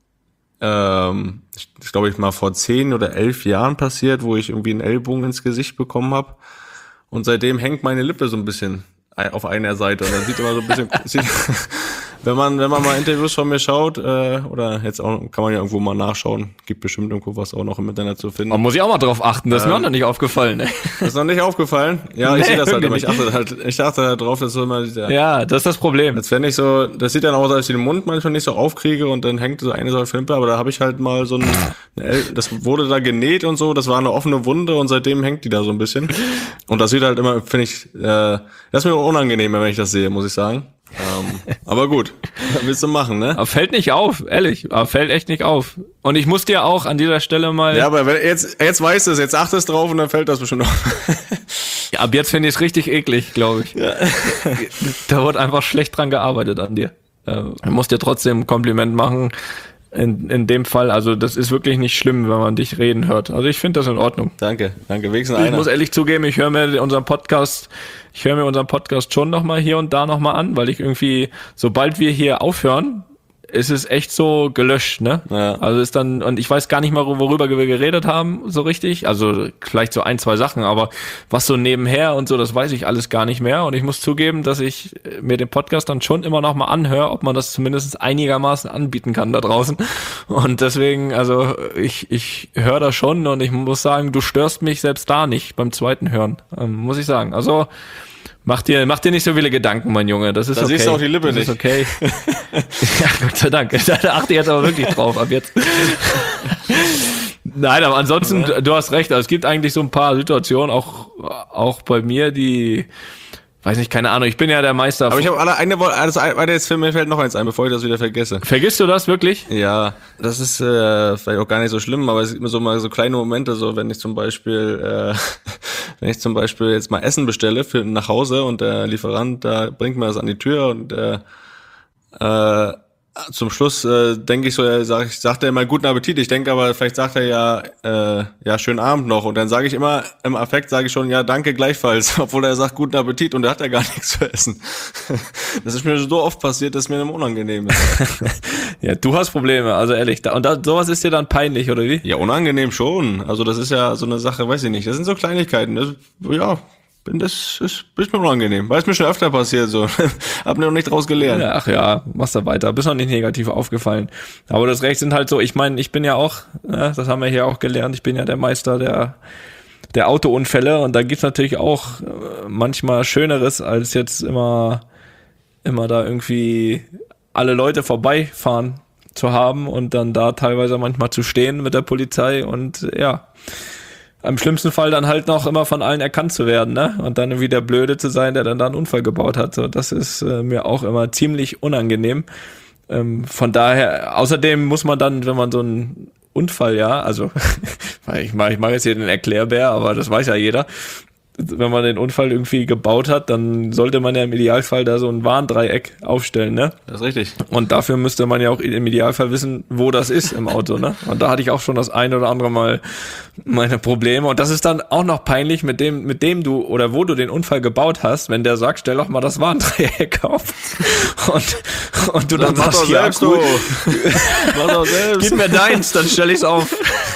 ähm, ich, das glaube ich mal vor zehn oder elf Jahren passiert, wo ich irgendwie einen Ellbogen ins Gesicht bekommen habe und seitdem hängt meine Lippe so ein bisschen auf einer Seite und dann sieht immer so ein bisschen sieht, wenn man wenn man mal Interviews von mir schaut äh, oder jetzt auch kann man ja irgendwo mal nachschauen, gibt bestimmt irgendwo was auch noch im Internet zu finden. Man muss ich auch mal drauf achten, das ist mir Ähm, auch noch nicht aufgefallen. Ey. Das ist noch nicht aufgefallen? Ja, ich Nee, sehe das halt, aber ich irgendwie achte halt, ich achte halt drauf, dass so immer dieser, Ja, das ist das Problem. als wenn ich so, das sieht dann aus, als ich den Mund manchmal nicht so aufkriege und dann hängt so eine so eine Wimper, aber da habe ich halt mal so ein, eine, das wurde da genäht und so, das war eine offene Wunde und seitdem hängt die da so ein bisschen. Und das sieht halt immer, finde ich, äh, das ist mir unangenehm, wenn ich das sehe, muss ich sagen. ähm, aber gut, willst du machen, ne? Aber fällt nicht auf, ehrlich, aber fällt echt nicht auf. Und ich muss dir auch an dieser Stelle mal, Ja, aber wenn, jetzt, jetzt weißt du es, jetzt achtest drauf und dann fällt das bestimmt auf. ja, ab jetzt finde ich es richtig eklig, glaube ich. Da wird einfach schlecht dran gearbeitet an dir. Äh, ich muss dir trotzdem ein Kompliment machen. in, in dem Fall, also das ist wirklich nicht schlimm, wenn man dich reden hört. Also ich finde das in Ordnung. Danke, danke, wenigstens Ich einer. muss ehrlich zugeben, ich höre mir unseren Podcast, ich höre mir unseren Podcast schon nochmal hier und da nochmal an, weil ich irgendwie, sobald wir hier aufhören, ist es echt so gelöscht, ne? Ja. Also ist dann, und ich weiß gar nicht mal, worüber wir geredet haben, so richtig. Also vielleicht so ein, zwei Sachen, aber was so nebenher und so, das weiß ich alles gar nicht mehr. Und ich muss zugeben, dass ich mir den Podcast dann schon immer noch mal anhöre, ob man das zumindest einigermaßen anbieten kann da draußen. Und deswegen, also ich, ich höre das schon und ich muss sagen, du störst mich selbst da nicht beim zweiten Hören, ähm, muss ich sagen. Also Mach dir, mach dir nicht so viele Gedanken, mein Junge. Das ist da okay. Da siehst du auch die Lippe das nicht. Ist okay. Ja, Gott sei Dank. Da achte ich jetzt aber wirklich drauf, ab jetzt. Nein, aber ansonsten, ja. Du hast recht. Also es gibt eigentlich so ein paar Situationen, auch, auch bei mir, die, weiß nicht, keine Ahnung. Ich bin ja der Meister. Aber ich habe alle eine Woche, also eine jetzt mir fällt noch eins ein, bevor ich das wieder vergesse. Vergisst du das wirklich? Ja, das ist äh, vielleicht auch gar nicht so schlimm, aber es gibt mir so mal so kleine Momente, so wenn ich zum Beispiel, äh, wenn ich zum Beispiel jetzt mal Essen bestelle für nach Hause und der Lieferant, da bringt mir das an die Tür und äh, äh, zum Schluss äh, denke ich so, er sagt, sagt er immer guten Appetit. Ich denke aber, vielleicht sagt er ja, äh, ja, schönen Abend noch. Und dann sage ich immer, im Affekt sage ich schon, ja, danke gleichfalls. Obwohl er sagt, guten Appetit und er hat ja gar nichts zu essen. Das ist mir so oft passiert, dass mir unangenehm ist. Ja, du hast Probleme, also ehrlich. Und da, sowas ist dir dann peinlich, oder wie? Ja, unangenehm schon. Also das ist ja so eine Sache, weiß ich nicht. Das sind so Kleinigkeiten. Das, ja, das ist, ist mir unangenehm, weil es mir schon öfter passiert, so. Hab mir noch nicht draus gelernt. Ja, ach ja, machst da weiter, bist noch nicht negativ aufgefallen. Aber das Recht sind halt so, ich meine, ich bin ja auch, ja, das haben wir hier auch gelernt, ich bin ja der Meister der, der Autounfälle und da gibt's natürlich auch manchmal Schöneres, als jetzt immer, immer da irgendwie alle Leute vorbeifahren zu haben und dann da teilweise manchmal zu stehen mit der Polizei und ja, am schlimmsten Fall dann halt noch immer von allen erkannt zu werden, ne? Und dann irgendwie der Blöde zu sein, der dann da einen Unfall gebaut hat. So, das ist äh, mir auch immer ziemlich unangenehm. Ähm, von daher, außerdem muss man dann, wenn man so einen Unfall, ja, also ich mache ich mach jetzt hier den Erklärbär, aber das weiß ja jeder. Wenn man den Unfall irgendwie gebaut hat, dann sollte man ja im Idealfall da so ein Warndreieck aufstellen, ne? Das ist richtig. Und dafür müsste man ja auch im Idealfall wissen, wo das ist im Auto, ne? Und da hatte ich auch schon das eine oder andere Mal meine Probleme. Und das ist dann auch noch peinlich, mit dem, mit dem du oder wo du den Unfall gebaut hast, wenn der sagt, stell doch mal das Warndreieck auf. Und, und du dann, dann sagst, ja, selbst, cool. Mach doch selbst. Gib mir deins, dann stell ich's auf.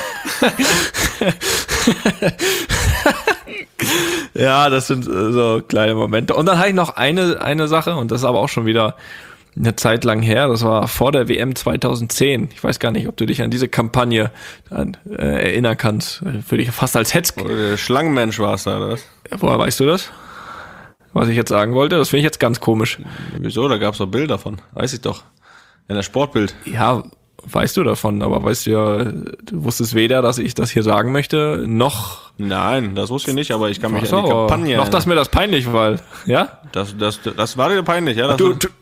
Ja, das sind so kleine Momente. Und dann habe ich noch eine eine Sache, und das ist aber auch schon wieder eine Zeit lang her. Das war vor der W M zweitausendzehn. Ich weiß gar nicht, ob du dich an diese Kampagne an, äh, erinnern kannst. Würde ich fast als Hetz... Oder Schlangenmensch warst du, oder was? Woher weißt du das? Was ich jetzt sagen wollte? Das finde ich jetzt ganz komisch. Wieso? Da gab's doch Bilder von. Weiß ich doch. In der Sportbild. Ja, weißt du davon, aber weißt du ja, du wusstest weder, dass ich das hier sagen möchte, noch... Nein, das wusste ich nicht, aber ich kann mich so, an die Kampagne... Noch, dass mir das peinlich war, ja? Das, das, das war dir peinlich, ja? Das du, du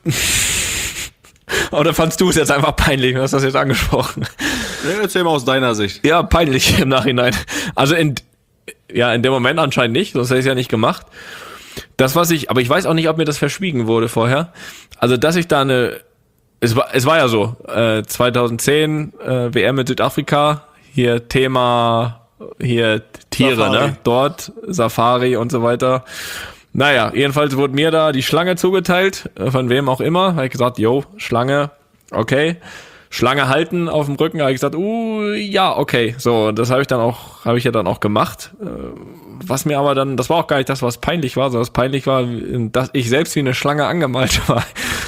Oder fandst du es jetzt einfach peinlich, du hast das jetzt angesprochen? Ja, erzähl mal aus deiner Sicht. Ja, peinlich im Nachhinein. Also in, ja, in dem Moment anscheinend nicht, sonst hätte ich es ja nicht gemacht. Das, was ich, aber ich weiß auch nicht, ob mir das verschwiegen wurde vorher. Also, dass ich da eine... Es war, es war ja so, äh, zweitausendzehn, äh, W M mit Südafrika, hier Thema, hier Tiere, Safari. Ne? Dort, Safari und so weiter. Naja, jedenfalls wurde mir da die Schlange zugeteilt, äh, von wem auch immer. Habe ich gesagt, yo, Schlange, okay. Schlange halten auf dem Rücken, habe ich gesagt, uh, ja, okay. So, das habe ich dann auch, habe ich ja dann auch gemacht. Äh, was mir aber dann, das war auch gar nicht das, was peinlich war, sondern was peinlich war, dass ich selbst wie eine Schlange angemalt war.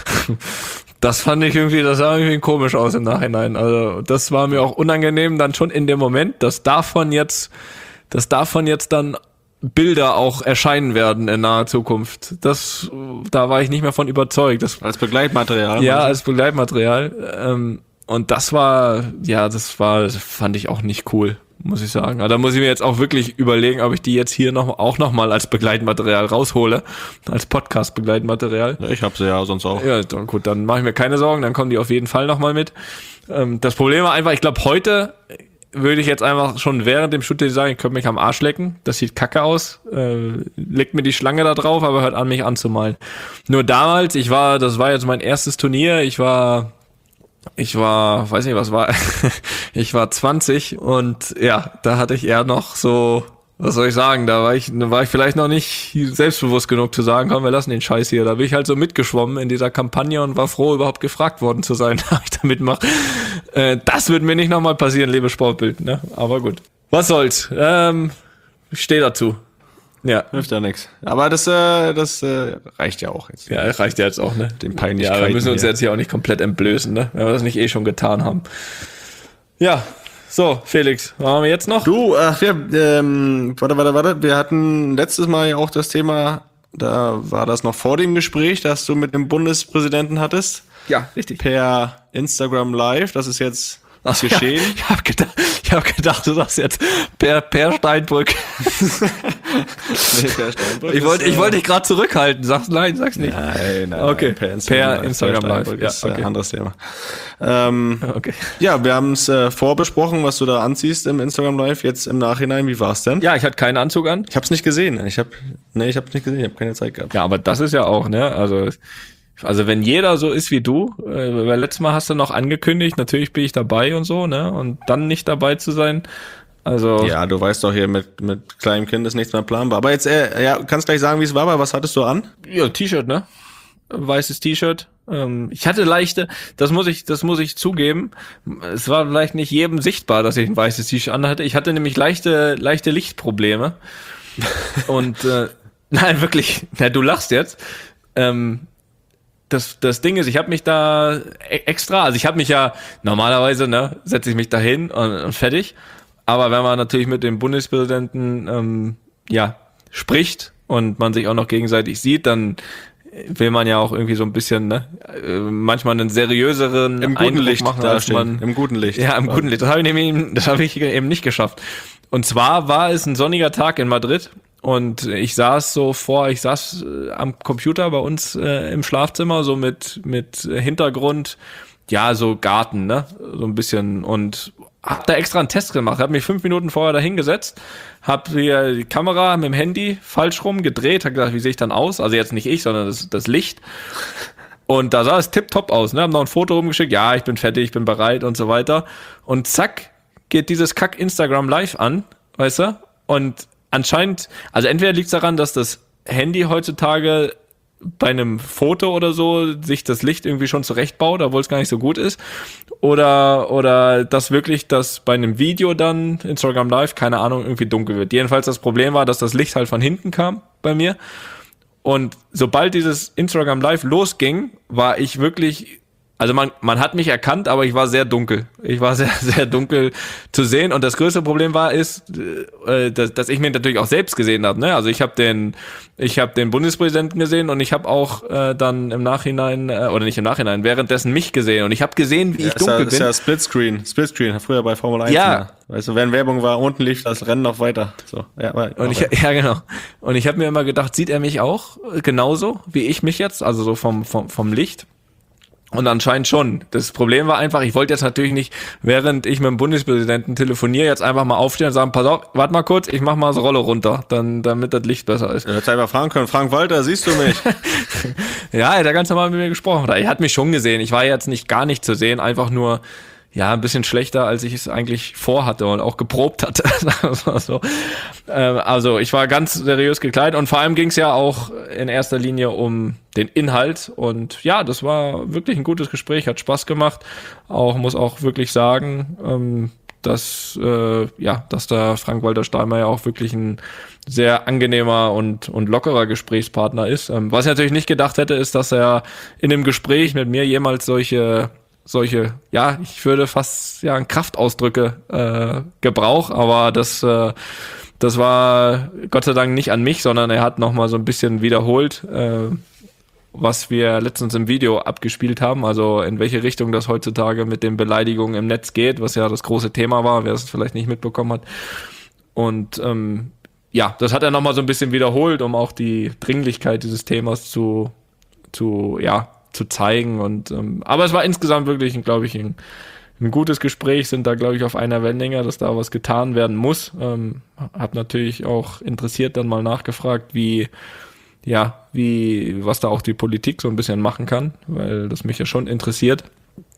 Das fand ich irgendwie, das sah irgendwie komisch aus im Nachhinein. Also das war mir auch unangenehm dann schon in dem Moment, dass davon jetzt, dass davon jetzt dann Bilder auch erscheinen werden in naher Zukunft. Das, da war ich nicht mehr von überzeugt. Das, als Begleitmaterial? Ja, als Begleitmaterial. Ähm, und das war, ja, das war, das fand ich auch nicht cool, muss ich sagen. Also da muss ich mir jetzt auch wirklich überlegen, ob ich die jetzt hier noch auch noch mal als Begleitmaterial raushole, als Podcast-Begleitmaterial. Ja, ich hab sie ja sonst auch. Ja, dann, gut, dann mache ich mir keine Sorgen, dann kommen die auf jeden Fall noch mal mit. Ähm, das Problem war einfach, ich glaube, heute würde ich jetzt einfach schon während dem Shooting sagen, ich könnte mich am Arsch lecken, das sieht kacke aus, äh, legt mir die Schlange da drauf, aber hört an, mich anzumalen. Nur damals, ich war, das war jetzt mein erstes Turnier, ich war Ich war, weiß nicht, was war, ich war zwanzig und ja, da hatte ich eher noch so, was soll ich sagen, da war ich, da war ich vielleicht noch nicht selbstbewusst genug zu sagen, komm, wir lassen den Scheiß hier. Da bin ich halt so mitgeschwommen in dieser Kampagne und war froh, überhaupt gefragt worden zu sein, ob ich da mitmache. Äh, das wird mir nicht nochmal passieren, liebe Sportbild, ne? Aber gut. Was soll's? Ähm, ich stehe dazu. Ja. Hilft ja nichts. Aber das, äh, das äh, reicht ja auch jetzt. Ja, reicht ja jetzt auch, ne? Den Peinlichkeiten. Ja, wir müssen uns hier. jetzt hier auch nicht komplett entblößen, ne? Wenn wir das nicht eh schon getan haben. Ja, so, Felix, was haben wir jetzt noch? Du, ach ja, ähm, warte, warte, warte. Wir hatten letztes Mal ja auch das Thema, da war das noch vor dem Gespräch, das du mit dem Bundespräsidenten hattest. Ja, richtig. Per Instagram Live. Das ist jetzt Ach, geschehen. Ja, ich habe gedacht, ich hab gedacht, du sagst jetzt Per, per Steinbrück. Nee, Per Steinbrück Ich wollte ist, ich wollte dich gerade zurückhalten. Sagst nein, sag's nicht. Nein, nein, Okay, nein, per Instagram, per Live. Instagram Per Live. Steinbrück Ja, ist okay. ein anderes Thema. Ähm, Okay. ja, wir haben es äh, vorbesprochen, was du da anziehst im Instagram Live. Jetzt im Nachhinein, wie war's denn? Ja, ich hatte keinen Anzug an. Ich hab's nicht gesehen. Ich hab, nee, ich hab's nicht gesehen. Ich habe keine Zeit gehabt. Ja, aber das ist ja auch, ne? Also, also wenn jeder so ist wie du, äh, weil letztes Mal hast du noch angekündigt, natürlich bin ich dabei und so, ne? Und dann nicht dabei zu sein, also. Ja, du weißt doch hier, mit, mit kleinem Kind ist nichts mehr planbar. Aber jetzt, äh, ja, kannst gleich sagen, wie es war, aber was hattest du an? Ja, T-Shirt, ne? Weißes T-Shirt. Ähm, ich hatte leichte, das muss ich, das muss ich zugeben. Es war vielleicht nicht jedem sichtbar, dass ich ein weißes T-Shirt anhatte. Ich hatte nämlich leichte, leichte Lichtprobleme. Und äh, nein, wirklich. Na, du lachst jetzt. Ähm, das, das Ding ist, ich habe mich da e- extra, also ich habe mich ja normalerweise, ne, setze ich mich da hin und, und fertig. Aber wenn man natürlich mit dem Bundespräsidenten ähm, ja spricht und man sich auch noch gegenseitig sieht, dann will man ja auch irgendwie so ein bisschen, ne, äh, manchmal einen seriöseren Im guten Eindruck Licht machen, als dastehen. man Im guten Licht. Ja, im guten Licht. Das habe ich nämlich, das habe ich eben nicht geschafft. Und zwar war es ein sonniger Tag in Madrid und ich saß so vor, ich saß äh, am Computer bei uns äh, im Schlafzimmer so mit mit Hintergrund, ja, so Garten, ne, so ein bisschen und hab da extra einen Test gemacht, hab mich fünf Minuten vorher da hingesetzt, hab hier die Kamera mit dem Handy falsch rum gedreht, hab gedacht, wie sehe ich dann aus? Also jetzt nicht ich, sondern das, das Licht. Und da sah es tipptopp aus, ne? Hab noch ein Foto rumgeschickt, ja, ich bin fertig, ich bin bereit und so weiter. Und zack, geht dieses Kack Instagram Live an, weißt du? Und anscheinend, also entweder liegt es daran, dass das Handy heutzutage bei einem Foto oder so sich das Licht irgendwie schon zurechtbaut, obwohl es gar nicht so gut ist. Oder, oder dass wirklich das bei einem Video dann, Instagram Live, keine Ahnung, irgendwie dunkel wird. Jedenfalls das Problem war, dass das Licht halt von hinten kam bei mir. Und sobald dieses Instagram Live losging, war ich wirklich, also man, man hat mich erkannt, aber ich war sehr dunkel. Ich war sehr, sehr dunkel zu sehen. Und das größte Problem war, ist, äh, dass, dass ich mich natürlich auch selbst gesehen habe. Ne? Also ich habe den, ich habe den Bundespräsidenten gesehen und ich habe auch äh, dann im Nachhinein, äh, oder nicht im Nachhinein, währenddessen mich gesehen. Und ich habe gesehen, wie Ja, ich dunkel ist ja, bin. ist ja Splitscreen. Splitscreen, früher bei Formel eins. Ja. Immer. Weißt du, wenn Werbung war, unten lief das Rennen noch weiter. So, ja, aber, Und ich, ja, genau. Und ich habe mir immer gedacht, sieht er mich auch genauso wie ich mich jetzt, also so vom vom vom Licht? Und anscheinend schon. Das Problem war einfach, ich wollte jetzt natürlich nicht, während ich mit dem Bundespräsidenten telefoniere, jetzt einfach mal aufstehen und sagen, pass auf, warte mal kurz, ich mach mal das Rolle runter, dann damit das Licht besser ist. Du hättest einfach fragen können, Frank Walter, siehst du mich? Ja, er hat ja ganz normal mit mir gesprochen. Er hat mich schon gesehen. Ich war jetzt nicht gar nicht zu sehen, einfach nur, ja, ein bisschen schlechter, als ich es eigentlich vorhatte und auch geprobt hatte. so. ähm, also ich war ganz seriös gekleidet und vor allem ging es ja auch in erster Linie um den Inhalt und ja, das war wirklich ein gutes Gespräch, hat Spaß gemacht. Auch muss auch wirklich sagen, ähm, dass äh, ja, dass der Frank-Walter Steinmeier auch wirklich ein sehr angenehmer und und lockerer Gesprächspartner ist. Ähm, was ich natürlich nicht gedacht hätte, ist, dass er in dem Gespräch mit mir jemals solche solche, ja, ich würde fast ja Kraftausdrücke äh, Gebrauch, aber das äh, das war Gott sei Dank nicht an mich, sondern er hat nochmal so ein bisschen wiederholt, äh, was wir letztens im Video abgespielt haben, also in welche Richtung das heutzutage mit den Beleidigungen im Netz geht, was ja das große Thema war, wer es vielleicht nicht mitbekommen hat. Und ähm, ja, das hat er nochmal so ein bisschen wiederholt, um auch die Dringlichkeit dieses Themas zu zu ja zu zeigen und ähm, aber es war insgesamt wirklich, glaube ich, ein, ein gutes Gespräch, sind da, glaube ich, auf einer Wellenlänge, dass da was getan werden muss. Ähm, hab natürlich auch interessiert dann mal nachgefragt, wie ja, wie was da auch die Politik so ein bisschen machen kann, weil das mich ja schon interessiert.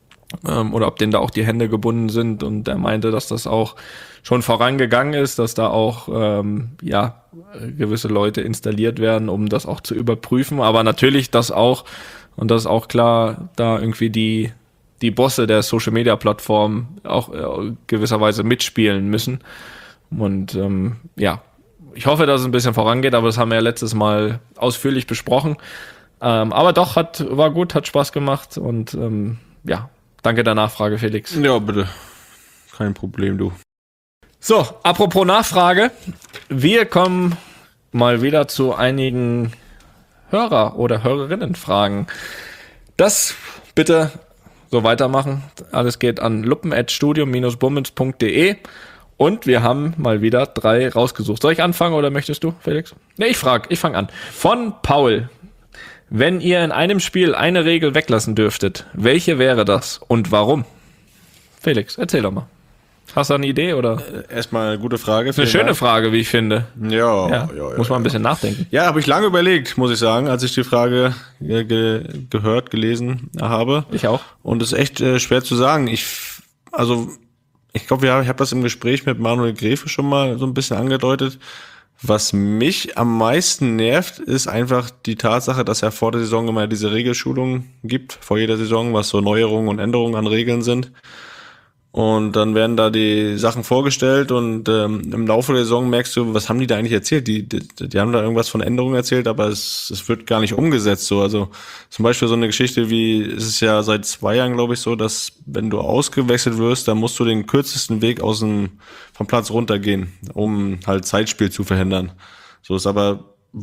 ähm, oder ob denen da auch die Hände gebunden sind, und er meinte, dass das auch schon vorangegangen ist, dass da auch ähm, ja gewisse Leute installiert werden, um das auch zu überprüfen, aber natürlich das auch, und das ist auch klar, da irgendwie die die Bosse der Social-Media-Plattform auch äh, gewisserweise mitspielen müssen. Und ähm, ja, ich hoffe, dass es ein bisschen vorangeht, aber das haben wir ja letztes Mal ausführlich besprochen. Ähm, aber doch, hat war gut, hat Spaß gemacht, und ähm, ja, danke der Nachfrage, Felix. Ja, bitte. Kein Problem, du. So, apropos Nachfrage. Wir kommen mal wieder zu einigen Hörer- oder Hörerinnenfragen. Das bitte so weitermachen. Alles geht an luppen at studium Bindestrich bummens Punkt de, und wir haben mal wieder drei rausgesucht. Soll ich anfangen oder möchtest du, Felix? Ne, ich frag, ich fange an. Von Paul. Wenn ihr in einem Spiel eine Regel weglassen dürftet, welche wäre das und warum? Felix, erzähl doch mal. Hast du eine Idee, oder? Erstmal eine gute Frage. Eine schöne Dank. Frage, wie ich finde. Ja, ja, ja, ja muss man ja. ein bisschen nachdenken. Ja, habe ich lange überlegt, muss ich sagen, als ich die Frage ge- ge- gehört, gelesen habe. Ich auch. Und es ist echt äh, schwer zu sagen. Ich, also, ich glaube, ja, ich habe das im Gespräch mit Manuel Gräfe schon mal so ein bisschen angedeutet. Was mich am meisten nervt, ist einfach die Tatsache, dass er vor der Saison immer diese Regelschulung gibt, vor jeder Saison, was so Neuerungen und Änderungen an Regeln sind. Und dann werden da die Sachen vorgestellt, und ähm, im Laufe der Saison merkst du, was haben die da eigentlich erzählt? Die, die, die haben da irgendwas von Änderungen erzählt, aber es, es wird gar nicht umgesetzt. So, also zum Beispiel so eine Geschichte wie, es ist ja seit zwei Jahren, glaube ich, so, dass wenn du ausgewechselt wirst, dann musst du den kürzesten Weg aus dem vom Platz runtergehen, um halt Zeitspiel zu verhindern. So ist aber,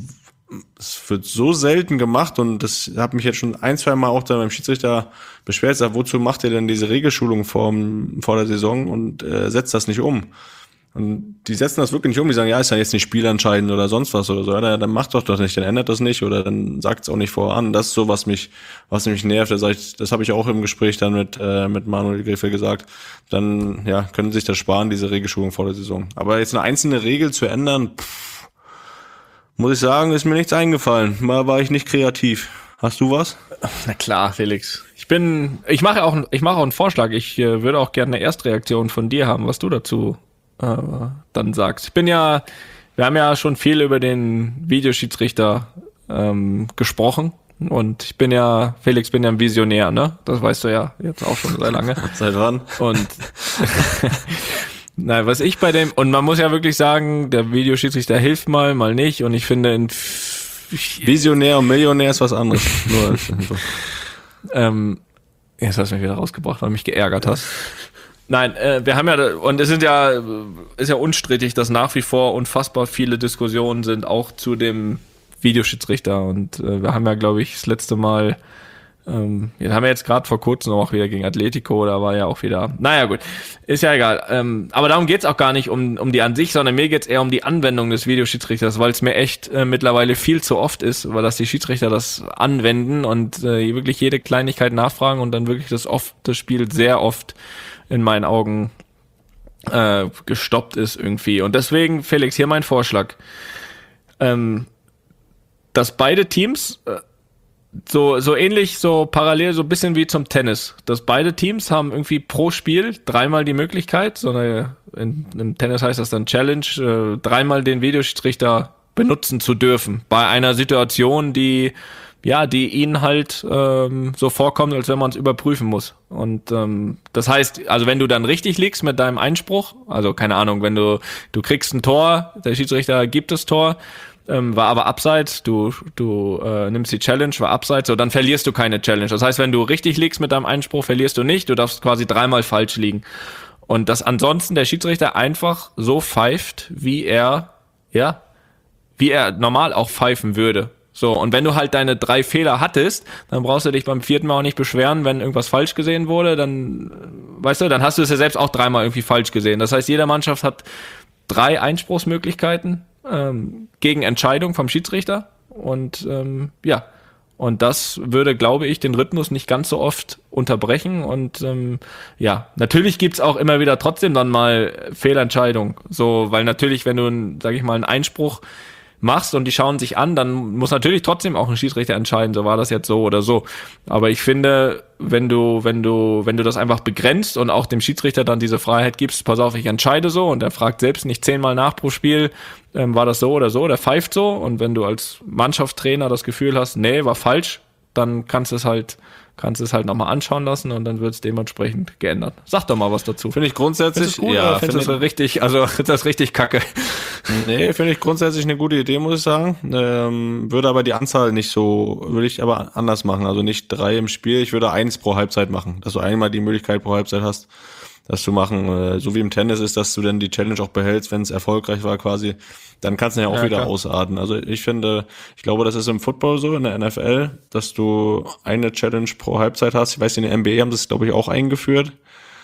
es wird so selten gemacht, und das hat mich jetzt schon ein, zwei Mal auch da beim Schiedsrichter beschwert, sagt, wozu macht ihr denn diese Regelschulung vor, vor der Saison und äh, setzt das nicht um? Und die setzen das wirklich nicht um, die sagen, ja, ist ja jetzt nicht spielentscheidend oder sonst was oder so, ja, dann macht doch das nicht, dann ändert das nicht oder dann sagt es auch nicht voran. Das ist so, was mich, was mich nervt. Das, ich, das habe ich auch im Gespräch dann mit äh, mit Manuel Gräfe gesagt. Dann ja, können sie sich das sparen, diese Regelschulung vor der Saison. Aber jetzt eine einzelne Regel zu ändern, pff, muss ich sagen, ist mir nichts eingefallen. Mal war ich nicht kreativ. Hast du was? Na klar, Felix. Ich bin, ich mache auch, ich mache auch einen Vorschlag. Ich äh, würde auch gerne eine Erstreaktion von dir haben, was du dazu äh, dann sagst. Ich bin ja, wir haben ja schon viel über den Videoschiedsrichter ähm, gesprochen, und ich bin ja, Felix, bin ja ein Visionär, ne? Das weißt du ja jetzt auch schon sehr lange. Seit wann? Und nein, was ich bei dem, und man muss ja wirklich sagen, der Videoschiedsrichter hilft mal, mal nicht, und ich finde, in Visionär und Millionär ist was anderes. Nur ähm, jetzt hast du mich wieder rausgebracht, weil du mich geärgert hast. Nein, äh, wir haben ja, und es sind ja, ist ja unstrittig, dass nach wie vor unfassbar viele Diskussionen sind, auch zu dem Videoschiedsrichter, und äh, wir haben ja, glaube ich, das letzte Mal, ähm, wir haben ja jetzt gerade vor kurzem auch wieder gegen Atletico, da war ja auch wieder, naja gut, ist ja egal, ähm, aber darum geht's auch gar nicht um um die an sich, sondern mir geht's eher um die Anwendung des Videoschiedsrichters, weil es mir echt äh, mittlerweile viel zu oft ist, weil dass die Schiedsrichter das anwenden und äh, wirklich jede Kleinigkeit nachfragen und dann wirklich das oft das Spiel sehr oft in meinen Augen äh, gestoppt ist irgendwie. Und deswegen, Felix, hier mein Vorschlag, ähm, dass beide Teams äh, So, so ähnlich, so parallel, so ein bisschen wie zum Tennis. Dass beide Teams haben irgendwie pro Spiel dreimal die Möglichkeit, so eine, in, im Tennis heißt das dann Challenge, äh, dreimal den Videoschiedsrichter benutzen zu dürfen. Bei einer Situation, die, ja, die ihnen halt ähm, so vorkommt, als wenn man es überprüfen muss. Und ähm, das heißt, also wenn du dann richtig liegst mit deinem Einspruch, also keine Ahnung, wenn du, du kriegst ein Tor, der Schiedsrichter gibt das Tor, Ähm, war aber abseits, du du äh, nimmst die Challenge, war abseits, so dann verlierst du keine Challenge. Das heißt, wenn du richtig liegst mit deinem Einspruch, verlierst du nicht, du darfst quasi dreimal falsch liegen. Und dass ansonsten der Schiedsrichter einfach so pfeift, wie er, ja, wie er normal auch pfeifen würde. So, und wenn du halt deine drei Fehler hattest, dann brauchst du dich beim vierten Mal auch nicht beschweren, wenn irgendwas falsch gesehen wurde, dann, weißt du, dann hast du es ja selbst auch dreimal irgendwie falsch gesehen. Das heißt, jede Mannschaft hat drei Einspruchsmöglichkeiten ähm, gegen Entscheidung vom Schiedsrichter, und ähm, ja, und das würde, glaube ich, den Rhythmus nicht ganz so oft unterbrechen, und ähm, ja, natürlich gibt's auch immer wieder trotzdem dann mal Fehlentscheidung, so, weil natürlich, wenn du, sag ich mal, einen Einspruch machst und die schauen sich an, dann muss natürlich trotzdem auch ein Schiedsrichter entscheiden, so war das jetzt so oder so. Aber ich finde, wenn du, wenn du, wenn du das einfach begrenzt und auch dem Schiedsrichter dann diese Freiheit gibst, pass auf, ich entscheide so und er fragt selbst nicht zehnmal nach pro Spiel, ähm, war das so oder so, der pfeift so und wenn du als Mannschaftstrainer das Gefühl hast, nee, war falsch, dann kannst du es halt kannst es halt nochmal anschauen lassen und dann wird es dementsprechend geändert. Sag doch mal was dazu. Finde ich grundsätzlich, gut, ja, finde ich das richtig, also ist das richtig kacke. Nee, finde ich grundsätzlich eine gute Idee, muss ich sagen. Ähm, würde aber die Anzahl nicht so, würde ich aber anders machen. Also nicht drei im Spiel, ich würde eins pro Halbzeit machen, dass du einmal die Möglichkeit pro Halbzeit hast, das zu machen. Äh, so wie im Tennis ist, dass du dann die Challenge auch behältst, wenn es erfolgreich war quasi. Dann kannst du ja auch ja, wieder klar. ausarten. Also ich finde, ich glaube, das ist im Football so, in der N F L, dass du eine Challenge pro Halbzeit hast. Ich weiß, in der N B A haben das, glaube ich, auch eingeführt.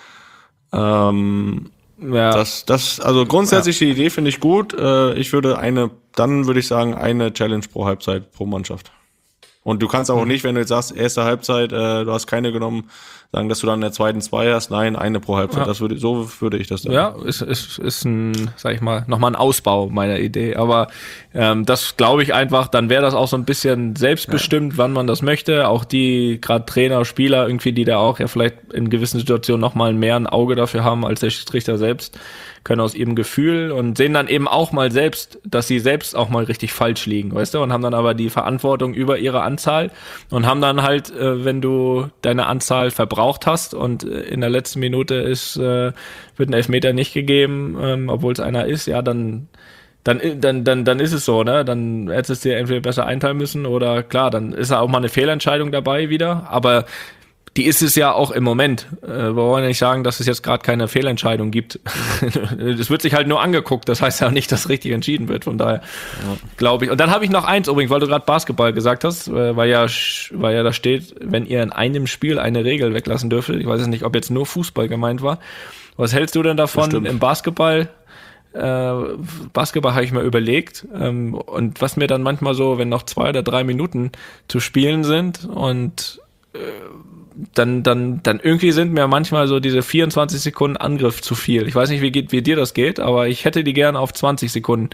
Ähm, ja. Das, das, also grundsätzlich ja. die Idee finde ich gut. Äh, ich würde eine, dann würde ich sagen, eine Challenge pro Halbzeit pro Mannschaft. Und du kannst auch nicht, wenn du jetzt sagst, erste Halbzeit, äh, du hast keine genommen, sagen, dass du dann in der zweiten zwei hast. Nein, eine pro Halbzeit. Ja. Das würde, so würde ich das sagen. Ja, ist, ist, ist ein, sag ich mal, nochmal ein Ausbau meiner Idee. Aber ähm, das glaube ich einfach, dann wäre das auch so ein bisschen selbstbestimmt, ja. wann man das möchte. Auch die, gerade Trainer, Spieler irgendwie, die da auch ja vielleicht in gewissen Situationen nochmal mehr ein Auge dafür haben als der Schiedsrichter selbst, können aus ihrem Gefühl und sehen dann eben auch mal selbst, dass sie selbst auch mal richtig falsch liegen, weißt du, und haben dann aber die Verantwortung über ihre Anzahl und haben dann halt, äh, wenn du deine Anzahl verbraucht hast und äh, in der letzten Minute ist, äh, wird ein Elfmeter nicht gegeben, ähm, obwohl es einer ist, ja, dann dann dann dann dann ist es so, ne? Dann hättest du es dir entweder besser einteilen müssen oder klar, dann ist ja auch mal eine Fehlentscheidung dabei wieder, aber die ist es ja auch im Moment. Äh, wir wollen ja nicht sagen, dass es jetzt gerade keine Fehlentscheidung gibt. Es wird sich halt nur angeguckt. Das heißt ja nicht, dass richtig entschieden wird. Von daher ja. glaube ich. Und dann habe ich noch eins übrigens, weil du gerade Basketball gesagt hast, äh, weil ja, weil ja da steht, wenn ihr in einem Spiel eine Regel weglassen dürftet. Ich weiß jetzt nicht, ob jetzt nur Fußball gemeint war. Was hältst du denn davon im Basketball? Äh, Basketball habe ich mir überlegt. Ähm, und was mir dann manchmal so, wenn noch zwei oder drei Minuten zu spielen sind und äh, dann dann dann irgendwie sind mir manchmal so diese vierundzwanzig Sekunden Angriff zu viel. Ich weiß nicht, wie geht wie dir das geht, aber ich hätte die gerne auf zwanzig Sekunden.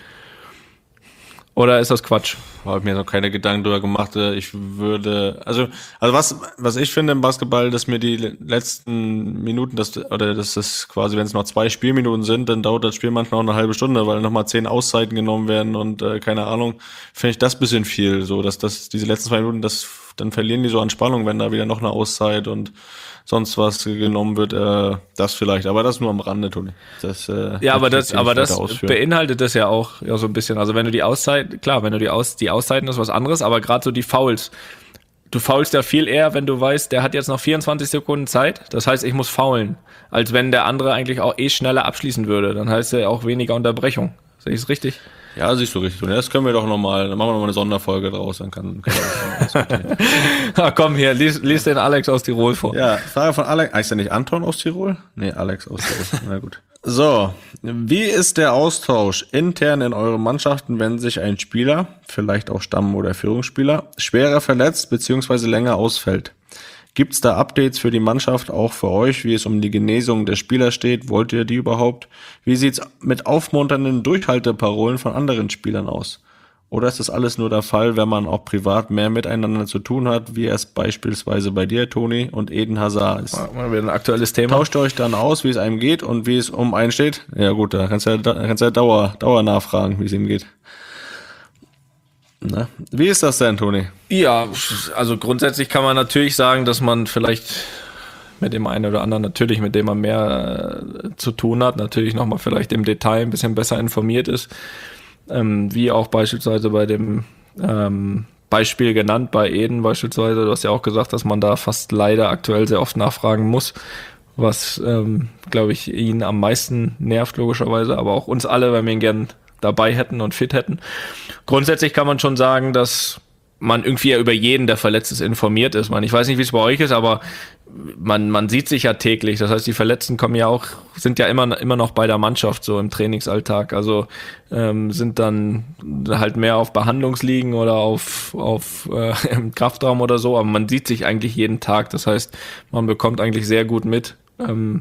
Oder ist das Quatsch? Habe ich mir noch keine Gedanken drüber gemacht. Ich würde, also, also was, was ich finde im Basketball, dass mir die letzten Minuten, das, oder das ist quasi, wenn es noch zwei Spielminuten sind, dann dauert das Spiel manchmal auch eine halbe Stunde, weil nochmal zehn Auszeiten genommen werden und äh, keine Ahnung, finde ich das bisschen viel, so, dass das, diese letzten zwei Minuten, das, dann verlieren die so an Spannung, wenn da wieder noch eine Auszeit und sonst was genommen wird, äh, das vielleicht, aber das nur am Rande, Toni. Das, äh, ja, aber das, aber das beinhaltet das ja auch ja so ein bisschen. Also wenn du die Auszeit, klar, wenn du die Aus, die Auszeiten ist was anderes, aber gerade so die Fouls. Du foulst ja viel eher, wenn du weißt, der hat jetzt noch vierundzwanzig Sekunden Zeit. Das heißt, ich muss foulen, als wenn der andere eigentlich auch eh schneller abschließen würde. Dann heißt ja auch weniger Unterbrechung. Sehe ich es richtig? Ja, siehst du richtig. Und das können wir doch nochmal, dann machen wir nochmal eine Sonderfolge draus, dann kann, kann das diskutieren. Ah, komm hier, lies, lies den Alex aus Tirol vor. Ja, Frage von Alex. Heißt der nicht Anton aus Tirol? Nee, Alex aus Tirol. Na gut. So, wie ist der Austausch intern in euren Mannschaften, wenn sich ein Spieler, vielleicht auch Stamm- oder Führungsspieler, schwerer verletzt bzw. länger ausfällt? Gibt's da Updates für die Mannschaft, auch für euch, wie es um die Genesung der Spieler steht? Wollt ihr die überhaupt? Wie sieht's mit aufmunternden Durchhalteparolen von anderen Spielern aus? Oder ist das alles nur der Fall, wenn man auch privat mehr miteinander zu tun hat, wie es beispielsweise bei dir, Toni, und Eden Hazard ist? Mal wieder ein aktuelles Thema. Tauscht euch dann aus, wie es einem geht und wie es um einen steht? Ja gut, da kannst du ja, da kannst du ja Dauer, Dauer nachfragen, wie es ihm geht. Na, wie ist das denn, Toni? Ja, also grundsätzlich kann man natürlich sagen, dass man vielleicht mit dem einen oder anderen natürlich, mit dem man mehr äh, zu tun hat, natürlich nochmal vielleicht im Detail ein bisschen besser informiert ist, ähm, wie auch beispielsweise bei dem ähm, Beispiel genannt, bei Eden beispielsweise, du hast ja auch gesagt, dass man da fast leider aktuell sehr oft nachfragen muss, was, ähm, glaube ich, ihn am meisten nervt logischerweise, aber auch uns alle, weil wir ihn gern dabei hätten und fit hätten. Grundsätzlich kann man schon sagen, dass man irgendwie ja über jeden, der verletzt ist, informiert ist. Man, ich weiß nicht, wie es bei euch ist, aber man, man sieht sich ja täglich. Das heißt, die Verletzten kommen ja auch, sind ja immer, immer noch bei der Mannschaft so im Trainingsalltag. Also ähm, sind dann halt mehr auf Behandlungsliegen oder auf, auf äh, im Kraftraum oder so. Aber man sieht sich eigentlich jeden Tag. Das heißt, man bekommt eigentlich sehr gut mit, ähm,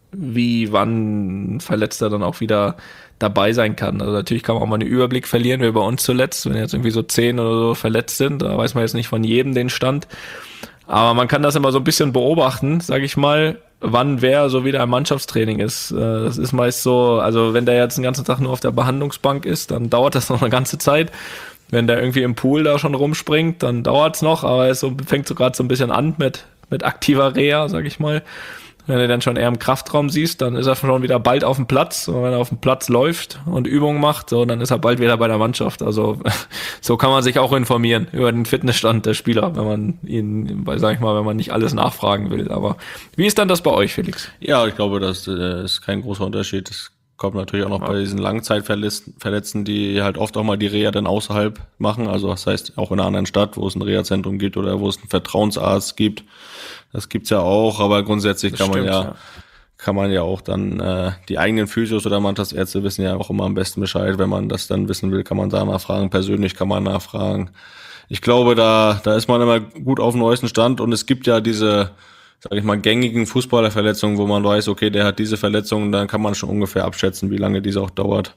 wie, wann ein Verletzter dann auch wieder dabei sein kann. Also natürlich kann man auch mal einen Überblick verlieren, wie bei uns zuletzt, wenn jetzt irgendwie so zehn oder so verletzt sind, da weiß man jetzt nicht von jedem den Stand. Aber man kann das immer so ein bisschen beobachten, sage ich mal, wann wer so wieder im Mannschaftstraining ist. Das ist meist so, also wenn der jetzt den ganzen Tag nur auf der Behandlungsbank ist, dann dauert das noch eine ganze Zeit. Wenn der irgendwie im Pool da schon rumspringt, dann dauert's noch, aber es so, fängt so gerade so ein bisschen an mit mit aktiver Reha, sag ich mal. Wenn du dann schon eher im Kraftraum siehst, dann ist er schon wieder bald auf dem Platz. Und wenn er auf dem Platz läuft und Übungen macht, so, dann ist er bald wieder bei der Mannschaft. Also so kann man sich auch informieren über den Fitnessstand der Spieler, wenn man ihn, sag ich mal, wenn man nicht alles nachfragen will. Aber wie ist dann das bei euch, Felix? Ja, ich glaube, das äh, ist kein großer Unterschied. Das kommt natürlich auch noch ja. bei diesen Langzeitverletzten, die halt oft auch mal die Reha dann außerhalb machen. Also das heißt, auch in einer anderen Stadt, wo es ein Reha-Zentrum gibt oder wo es einen Vertrauensarzt gibt. Das gibt's ja auch, aber grundsätzlich das kann stimmt, man ja, ja kann man ja auch dann äh, die eigenen Physios oder Mannschaftsärzte wissen ja auch immer am besten Bescheid. Wenn man das dann wissen will, kann man da nachfragen. Persönlich kann man nachfragen. Ich glaube, da da ist man immer gut auf dem neuesten Stand und es gibt ja diese, sag ich mal, gängigen Fußballerverletzungen, wo man weiß, okay, der hat diese Verletzung, dann kann man schon ungefähr abschätzen, wie lange diese auch dauert.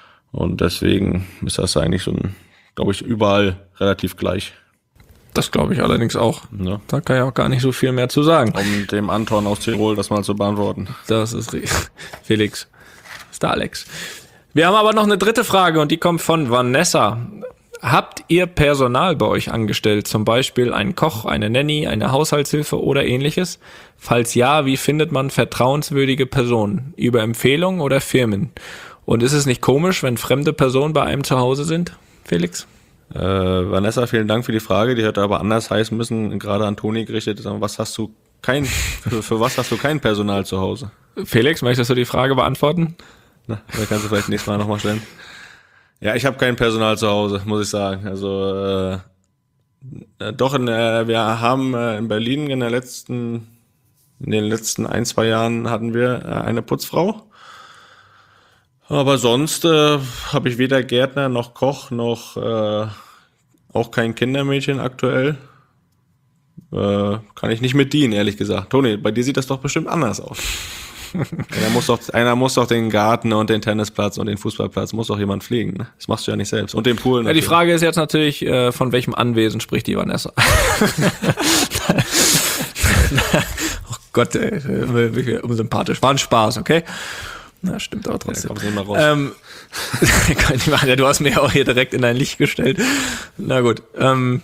Und deswegen ist das eigentlich schon, glaube ich, überall relativ gleich. Das glaube ich allerdings auch. Ja. Da kann ich auch gar nicht so viel mehr zu sagen. Um dem Anton aus Tirol das mal zu beantworten. Das ist Felix. Das ist der Alex. Wir haben aber noch eine dritte Frage und die kommt von Vanessa. Habt ihr Personal bei euch angestellt? Zum Beispiel einen Koch, eine Nanny, eine Haushaltshilfe oder ähnliches? Falls ja, wie findet man vertrauenswürdige Personen? Über Empfehlungen oder Firmen? Und ist es nicht komisch, wenn fremde Personen bei einem zu Hause sind? Felix? Äh, Vanessa, vielen Dank für die Frage. Die hätte aber anders heißen müssen, gerade an Toni gerichtet. Was hast du kein, für, für was hast du kein Personal zu Hause? Felix, möchtest du die Frage beantworten? Na, da kannst du vielleicht nächstes Mal nochmal stellen. Ja, ich habe kein Personal zu Hause, muss ich sagen. Also äh, doch, in, äh, wir haben äh, in Berlin in der letzten, in den letzten ein, zwei Jahren hatten wir äh, eine Putzfrau. Aber sonst äh, habe ich weder Gärtner noch Koch noch äh, auch kein Kindermädchen aktuell. Äh, kann ich nicht mit dienen, ehrlich gesagt. Toni, bei dir sieht das doch bestimmt anders aus. einer, muss doch, einer muss doch den Garten und den Tennisplatz und den Fußballplatz, muss doch jemand pflegen. Ne? Das machst du ja nicht selbst. Und den Pool natürlich. Ja, die Frage ist jetzt natürlich, äh, von welchem Anwesen spricht die Vanessa? Oh Gott, ey, wie unsympathisch. War ein Spaß, okay? Na, stimmt aber trotzdem. Ja, mal raus. Ähm, kann ich machen. Ja, du hast mich ja auch hier direkt in dein Licht gestellt. Na gut. Ähm,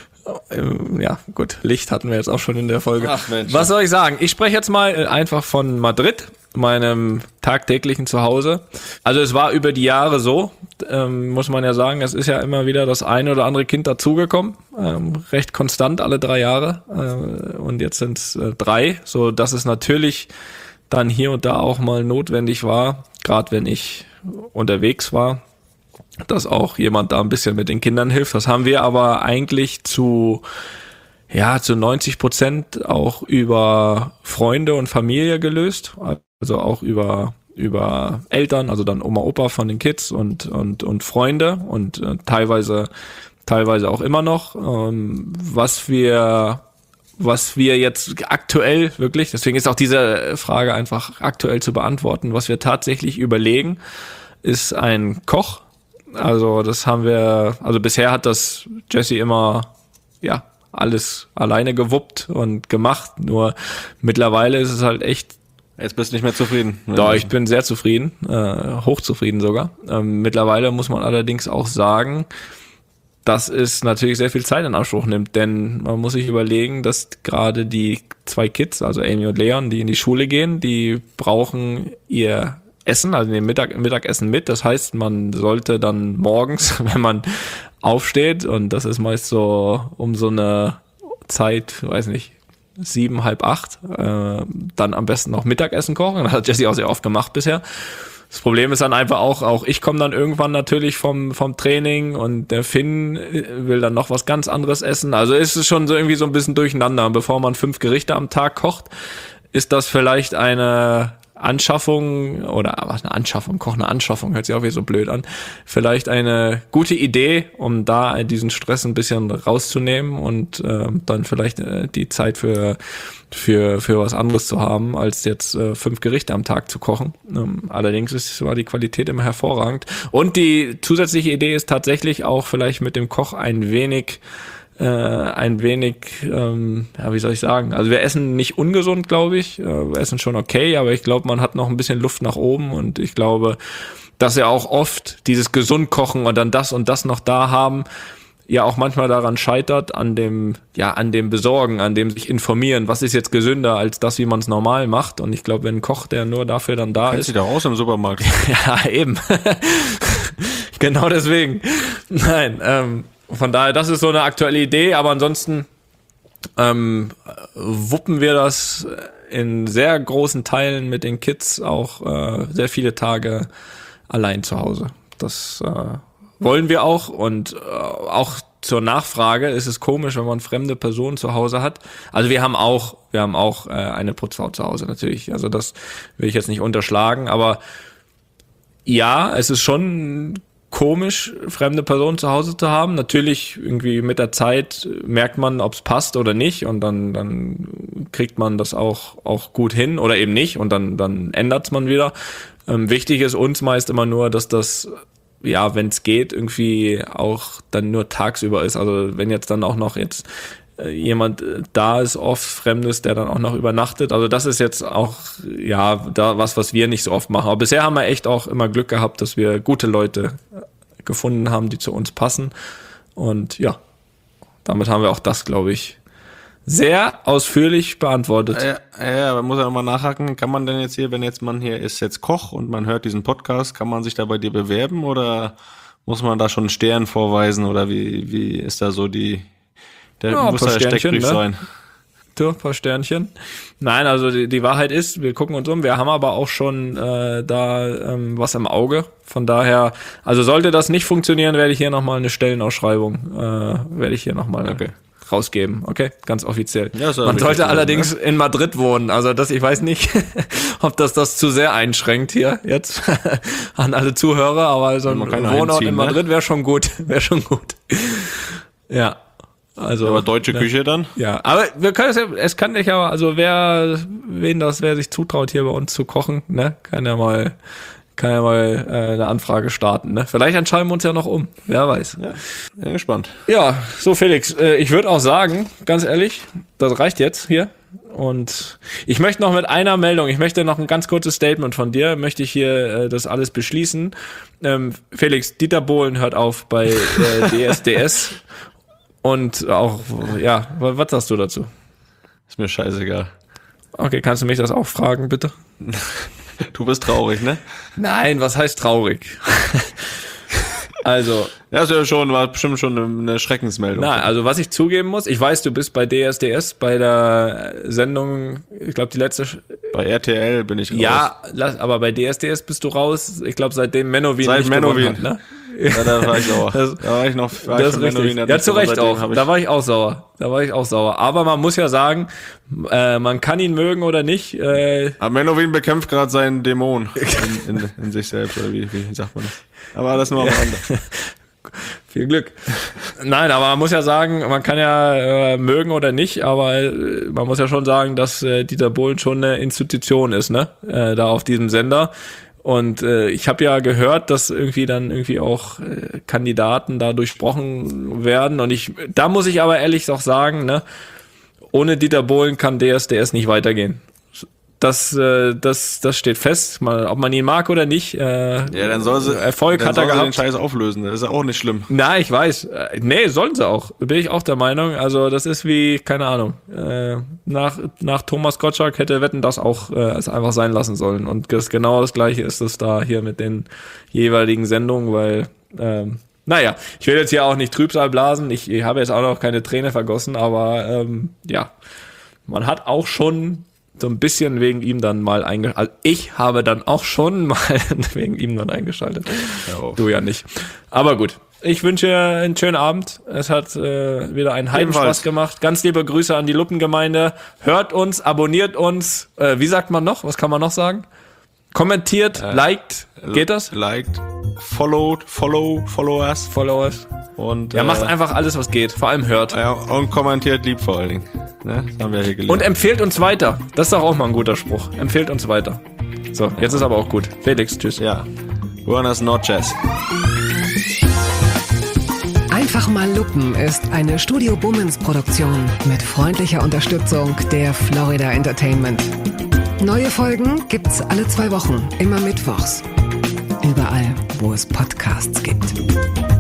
ähm, ja, gut. Licht hatten wir jetzt auch schon in der Folge. Ach Mensch. Was soll ich sagen? Ich spreche jetzt mal einfach von Madrid, meinem tagtäglichen Zuhause. Also es war über die Jahre so, ähm, muss man ja sagen, es ist ja immer wieder das eine oder andere Kind dazugekommen. Ähm, recht konstant alle drei Jahre. Äh, und jetzt sind es äh, drei, so dass es natürlich dann hier und da auch mal notwendig war, gerade wenn ich unterwegs war, dass auch jemand da ein bisschen mit den Kindern hilft. Das haben wir aber eigentlich zu, ja, zu neunzig Prozent auch über Freunde und Familie gelöst. Also auch über, über Eltern, also dann Oma, Opa von den Kids und, und, und Freunde und äh, teilweise, teilweise auch immer noch. Ähm, was wir Was wir jetzt aktuell wirklich, deswegen ist auch diese Frage einfach aktuell zu beantworten, was wir tatsächlich überlegen, ist ein Koch. Also das haben wir, also bisher hat das Jesse immer, ja, alles alleine gewuppt und gemacht, nur mittlerweile ist es halt echt. Jetzt bist du nicht mehr zufrieden. Doch, ich bin sehr zufrieden, äh, hochzufrieden sogar. Ähm, mittlerweile muss man allerdings auch sagen, dass es natürlich sehr viel Zeit in Anspruch nimmt, denn man muss sich überlegen, dass gerade die zwei Kids, also Amy und Leon, die in die Schule gehen, die brauchen ihr Essen, also den Mittag, Mittagessen mit. Das heißt, man sollte dann morgens, wenn man aufsteht, und das ist meist so um so eine Zeit, weiß nicht, sieben, halb acht, äh, dann am besten noch Mittagessen kochen. Das hat Jesse auch sehr oft gemacht bisher. Das Problem ist dann einfach auch, auch ich komme dann irgendwann natürlich vom vom Training und der Finn will dann noch was ganz anderes essen. Also ist es schon so irgendwie so ein bisschen durcheinander. Und bevor man fünf Gerichte am Tag kocht, ist das vielleicht eine Anschaffung oder was eine Anschaffung, Koch eine Anschaffung, hört sich auch wieder so blöd an, vielleicht eine gute Idee, um da diesen Stress ein bisschen rauszunehmen und äh, dann vielleicht äh, die Zeit für für für was anderes zu haben, als jetzt äh, fünf Gerichte am Tag zu kochen. Ähm, allerdings ist war die Qualität immer hervorragend. Und die zusätzliche Idee ist tatsächlich auch vielleicht mit dem Koch ein wenig Äh, ein wenig, ähm, ja, wie soll ich sagen, also wir essen nicht ungesund, glaube ich, äh, wir essen schon okay, aber ich glaube, man hat noch ein bisschen Luft nach oben und ich glaube, dass ja auch oft dieses gesund kochen und dann das und das noch da haben, ja auch manchmal daran scheitert, an dem, ja, an dem Besorgen, an dem sich informieren, was ist jetzt gesünder als das, wie man es normal macht. Und ich glaube, wenn ein Koch, der nur dafür dann da Kennst ist. Kennst du da raus im Supermarkt? Ja, eben. Genau deswegen. Nein, ähm, von daher, das ist so eine aktuelle Idee, aber ansonsten ähm, wuppen wir das in sehr großen Teilen mit den Kids auch äh, sehr viele Tage allein zu Hause. Das äh, wollen wir auch und äh, auch zur Nachfrage ist es komisch, wenn man fremde Personen zu Hause hat. Also wir haben auch, wir haben auch äh, eine Putzfrau zu Hause natürlich. Also das will ich jetzt nicht unterschlagen, aber ja, es ist schon komisch, fremde Personen zu Hause zu haben. Natürlich irgendwie mit der Zeit merkt man, ob es passt oder nicht und dann dann kriegt man das auch auch gut hin oder eben nicht und dann dann ändert's man wieder. Ähm, wichtig ist uns meist immer nur, dass das ja, wenn es geht, irgendwie auch dann nur tagsüber ist. Also wenn jetzt dann auch noch jetzt äh, jemand äh, da ist, oft Fremdes, der dann auch noch übernachtet. Also das ist jetzt auch, ja, da was, was wir nicht so oft machen. Aber bisher haben wir echt auch immer Glück gehabt, dass wir gute Leute gefunden haben, die zu uns passen. Und ja, damit haben wir auch das, glaube ich, sehr ausführlich beantwortet. Ja, ja, aber muss ja nochmal nachhaken, kann man denn jetzt hier, wenn jetzt man hier ist jetzt Koch und man hört diesen Podcast, kann man sich da bei dir bewerben oder muss man da schon einen Stern vorweisen oder wie wie ist da so die, der ja, muss da der Steckbrief ne? sein? Ein paar Sternchen. Nein, also die, die Wahrheit ist, wir gucken uns um, wir haben aber auch schon äh, da ähm, was im Auge. Von daher, also sollte das nicht funktionieren, werde ich hier nochmal eine Stellenausschreibung, äh, werde ich hier nochmal okay. rausgeben, okay, ganz offiziell. Ja, man sollte cool, allerdings ne? in Madrid wohnen, also das, ich weiß nicht, ob das das zu sehr einschränkt hier jetzt an alle Zuhörer, aber so ein Wohnort in Madrid ne? wäre schon gut, wäre schon gut. Ja. Also, aber deutsche ne, Küche dann? Ja, aber wir können es ja, es kann nicht, aber also wer, wen das, wer sich zutraut hier bei uns zu kochen, ne, kann ja mal, kann ja mal äh, eine Anfrage starten, ne. Vielleicht entscheiden wir uns ja noch um, wer weiß. Ja, bin gespannt. Ja, so Felix, äh, ich würde auch sagen, ganz ehrlich, das reicht jetzt hier. Und ich möchte noch mit einer Meldung, ich möchte noch ein ganz kurzes Statement von dir, möchte ich hier äh, das alles beschließen. Ähm, Felix, Dieter Bohlen hört auf bei äh, D S D S. Und auch, ja, was sagst du dazu? Ist mir scheißegal. Okay, kannst du mich das auch fragen, bitte? Du bist traurig, ne? Nein, was heißt traurig? Also. Ja, ist ja schon, war bestimmt schon eine Schreckensmeldung. Nein, also was ich zugeben muss, ich weiß, du bist bei D S D S, bei der Sendung, ich glaube die letzte... Bei R T L bin ich raus. Ja, aber bei D S D S bist du raus, ich glaube seitdem Menowin Seit nicht Menowin. gewonnen hat, ne? Ja, da war ich sauer. Das, da war ich noch, war das ich ist richtig. Ja, zu Recht auch. Da war ich auch sauer. Da war ich auch sauer. Aber man muss ja sagen, äh, man kann ihn mögen oder nicht. Äh, Aber Menowin bekämpft gerade seinen Dämon in, in, in sich selbst, oder wie, wie sagt man das? Aber das nur am Rande. Viel Glück. Nein, aber man muss ja sagen, man kann ja äh, mögen oder nicht, aber äh, man muss ja schon sagen, dass äh, Dieter Bohlen schon eine Institution ist, ne? Äh, da auf diesem Sender. Und äh, ich habe ja gehört, dass irgendwie dann irgendwie auch äh, Kandidaten da durchsprochen werden. Und ich, da muss ich aber ehrlich auch sagen, ne, ohne Dieter Bohlen kann D S D S nicht weitergehen. Das, äh, das, das steht fest, mal, ob man ihn mag oder nicht. Äh, ja, dann soll sie, Erfolg dann hat soll er sie gehabt. den Scheiß auflösen. Das ist ja auch nicht schlimm. Na, ich weiß. Äh, nee, sollen sie auch. Bin ich auch der Meinung. Also das ist wie, keine Ahnung. Äh, nach nach Thomas Gottschalk hätte Wetten das auch äh, es einfach sein lassen sollen. Und das genau das Gleiche ist es da hier mit den jeweiligen Sendungen, weil ähm, naja, ich will jetzt hier auch nicht Trübsal blasen. Ich, ich habe jetzt auch noch keine Träne vergossen, aber ähm, ja, man hat auch schon so ein bisschen wegen ihm dann mal eingeschaltet. Also ich habe dann auch schon mal wegen ihm dann eingeschaltet. Ja, du ja nicht. Aber gut. Ich wünsche einen schönen Abend. Es hat äh, wieder einen Heidenspaß gemacht. Ganz liebe Grüße an die Luppengemeinde. Hört uns, abonniert uns. Äh, wie sagt man noch? Was kann man noch sagen? Kommentiert, Äh, liked, geht das? Liked, followed, follow, follow us. Followers. Und, Ja, äh, macht einfach alles, was geht. Vor allem hört. Ja, und kommentiert lieb vor allen Dingen. Ne? Das haben wir hier gelernt. Und empfehlt uns weiter. Das ist doch auch mal ein guter Spruch. Empfehlt uns weiter. So, jetzt ist aber auch gut. Felix, tschüss. Ja. Buenas noches. Einfach mal lupen ist eine Studio Bummens Produktion mit freundlicher Unterstützung der Florida Entertainment. Neue Folgen gibt's alle zwei Wochen, immer mittwochs. Überall, wo es Podcasts gibt.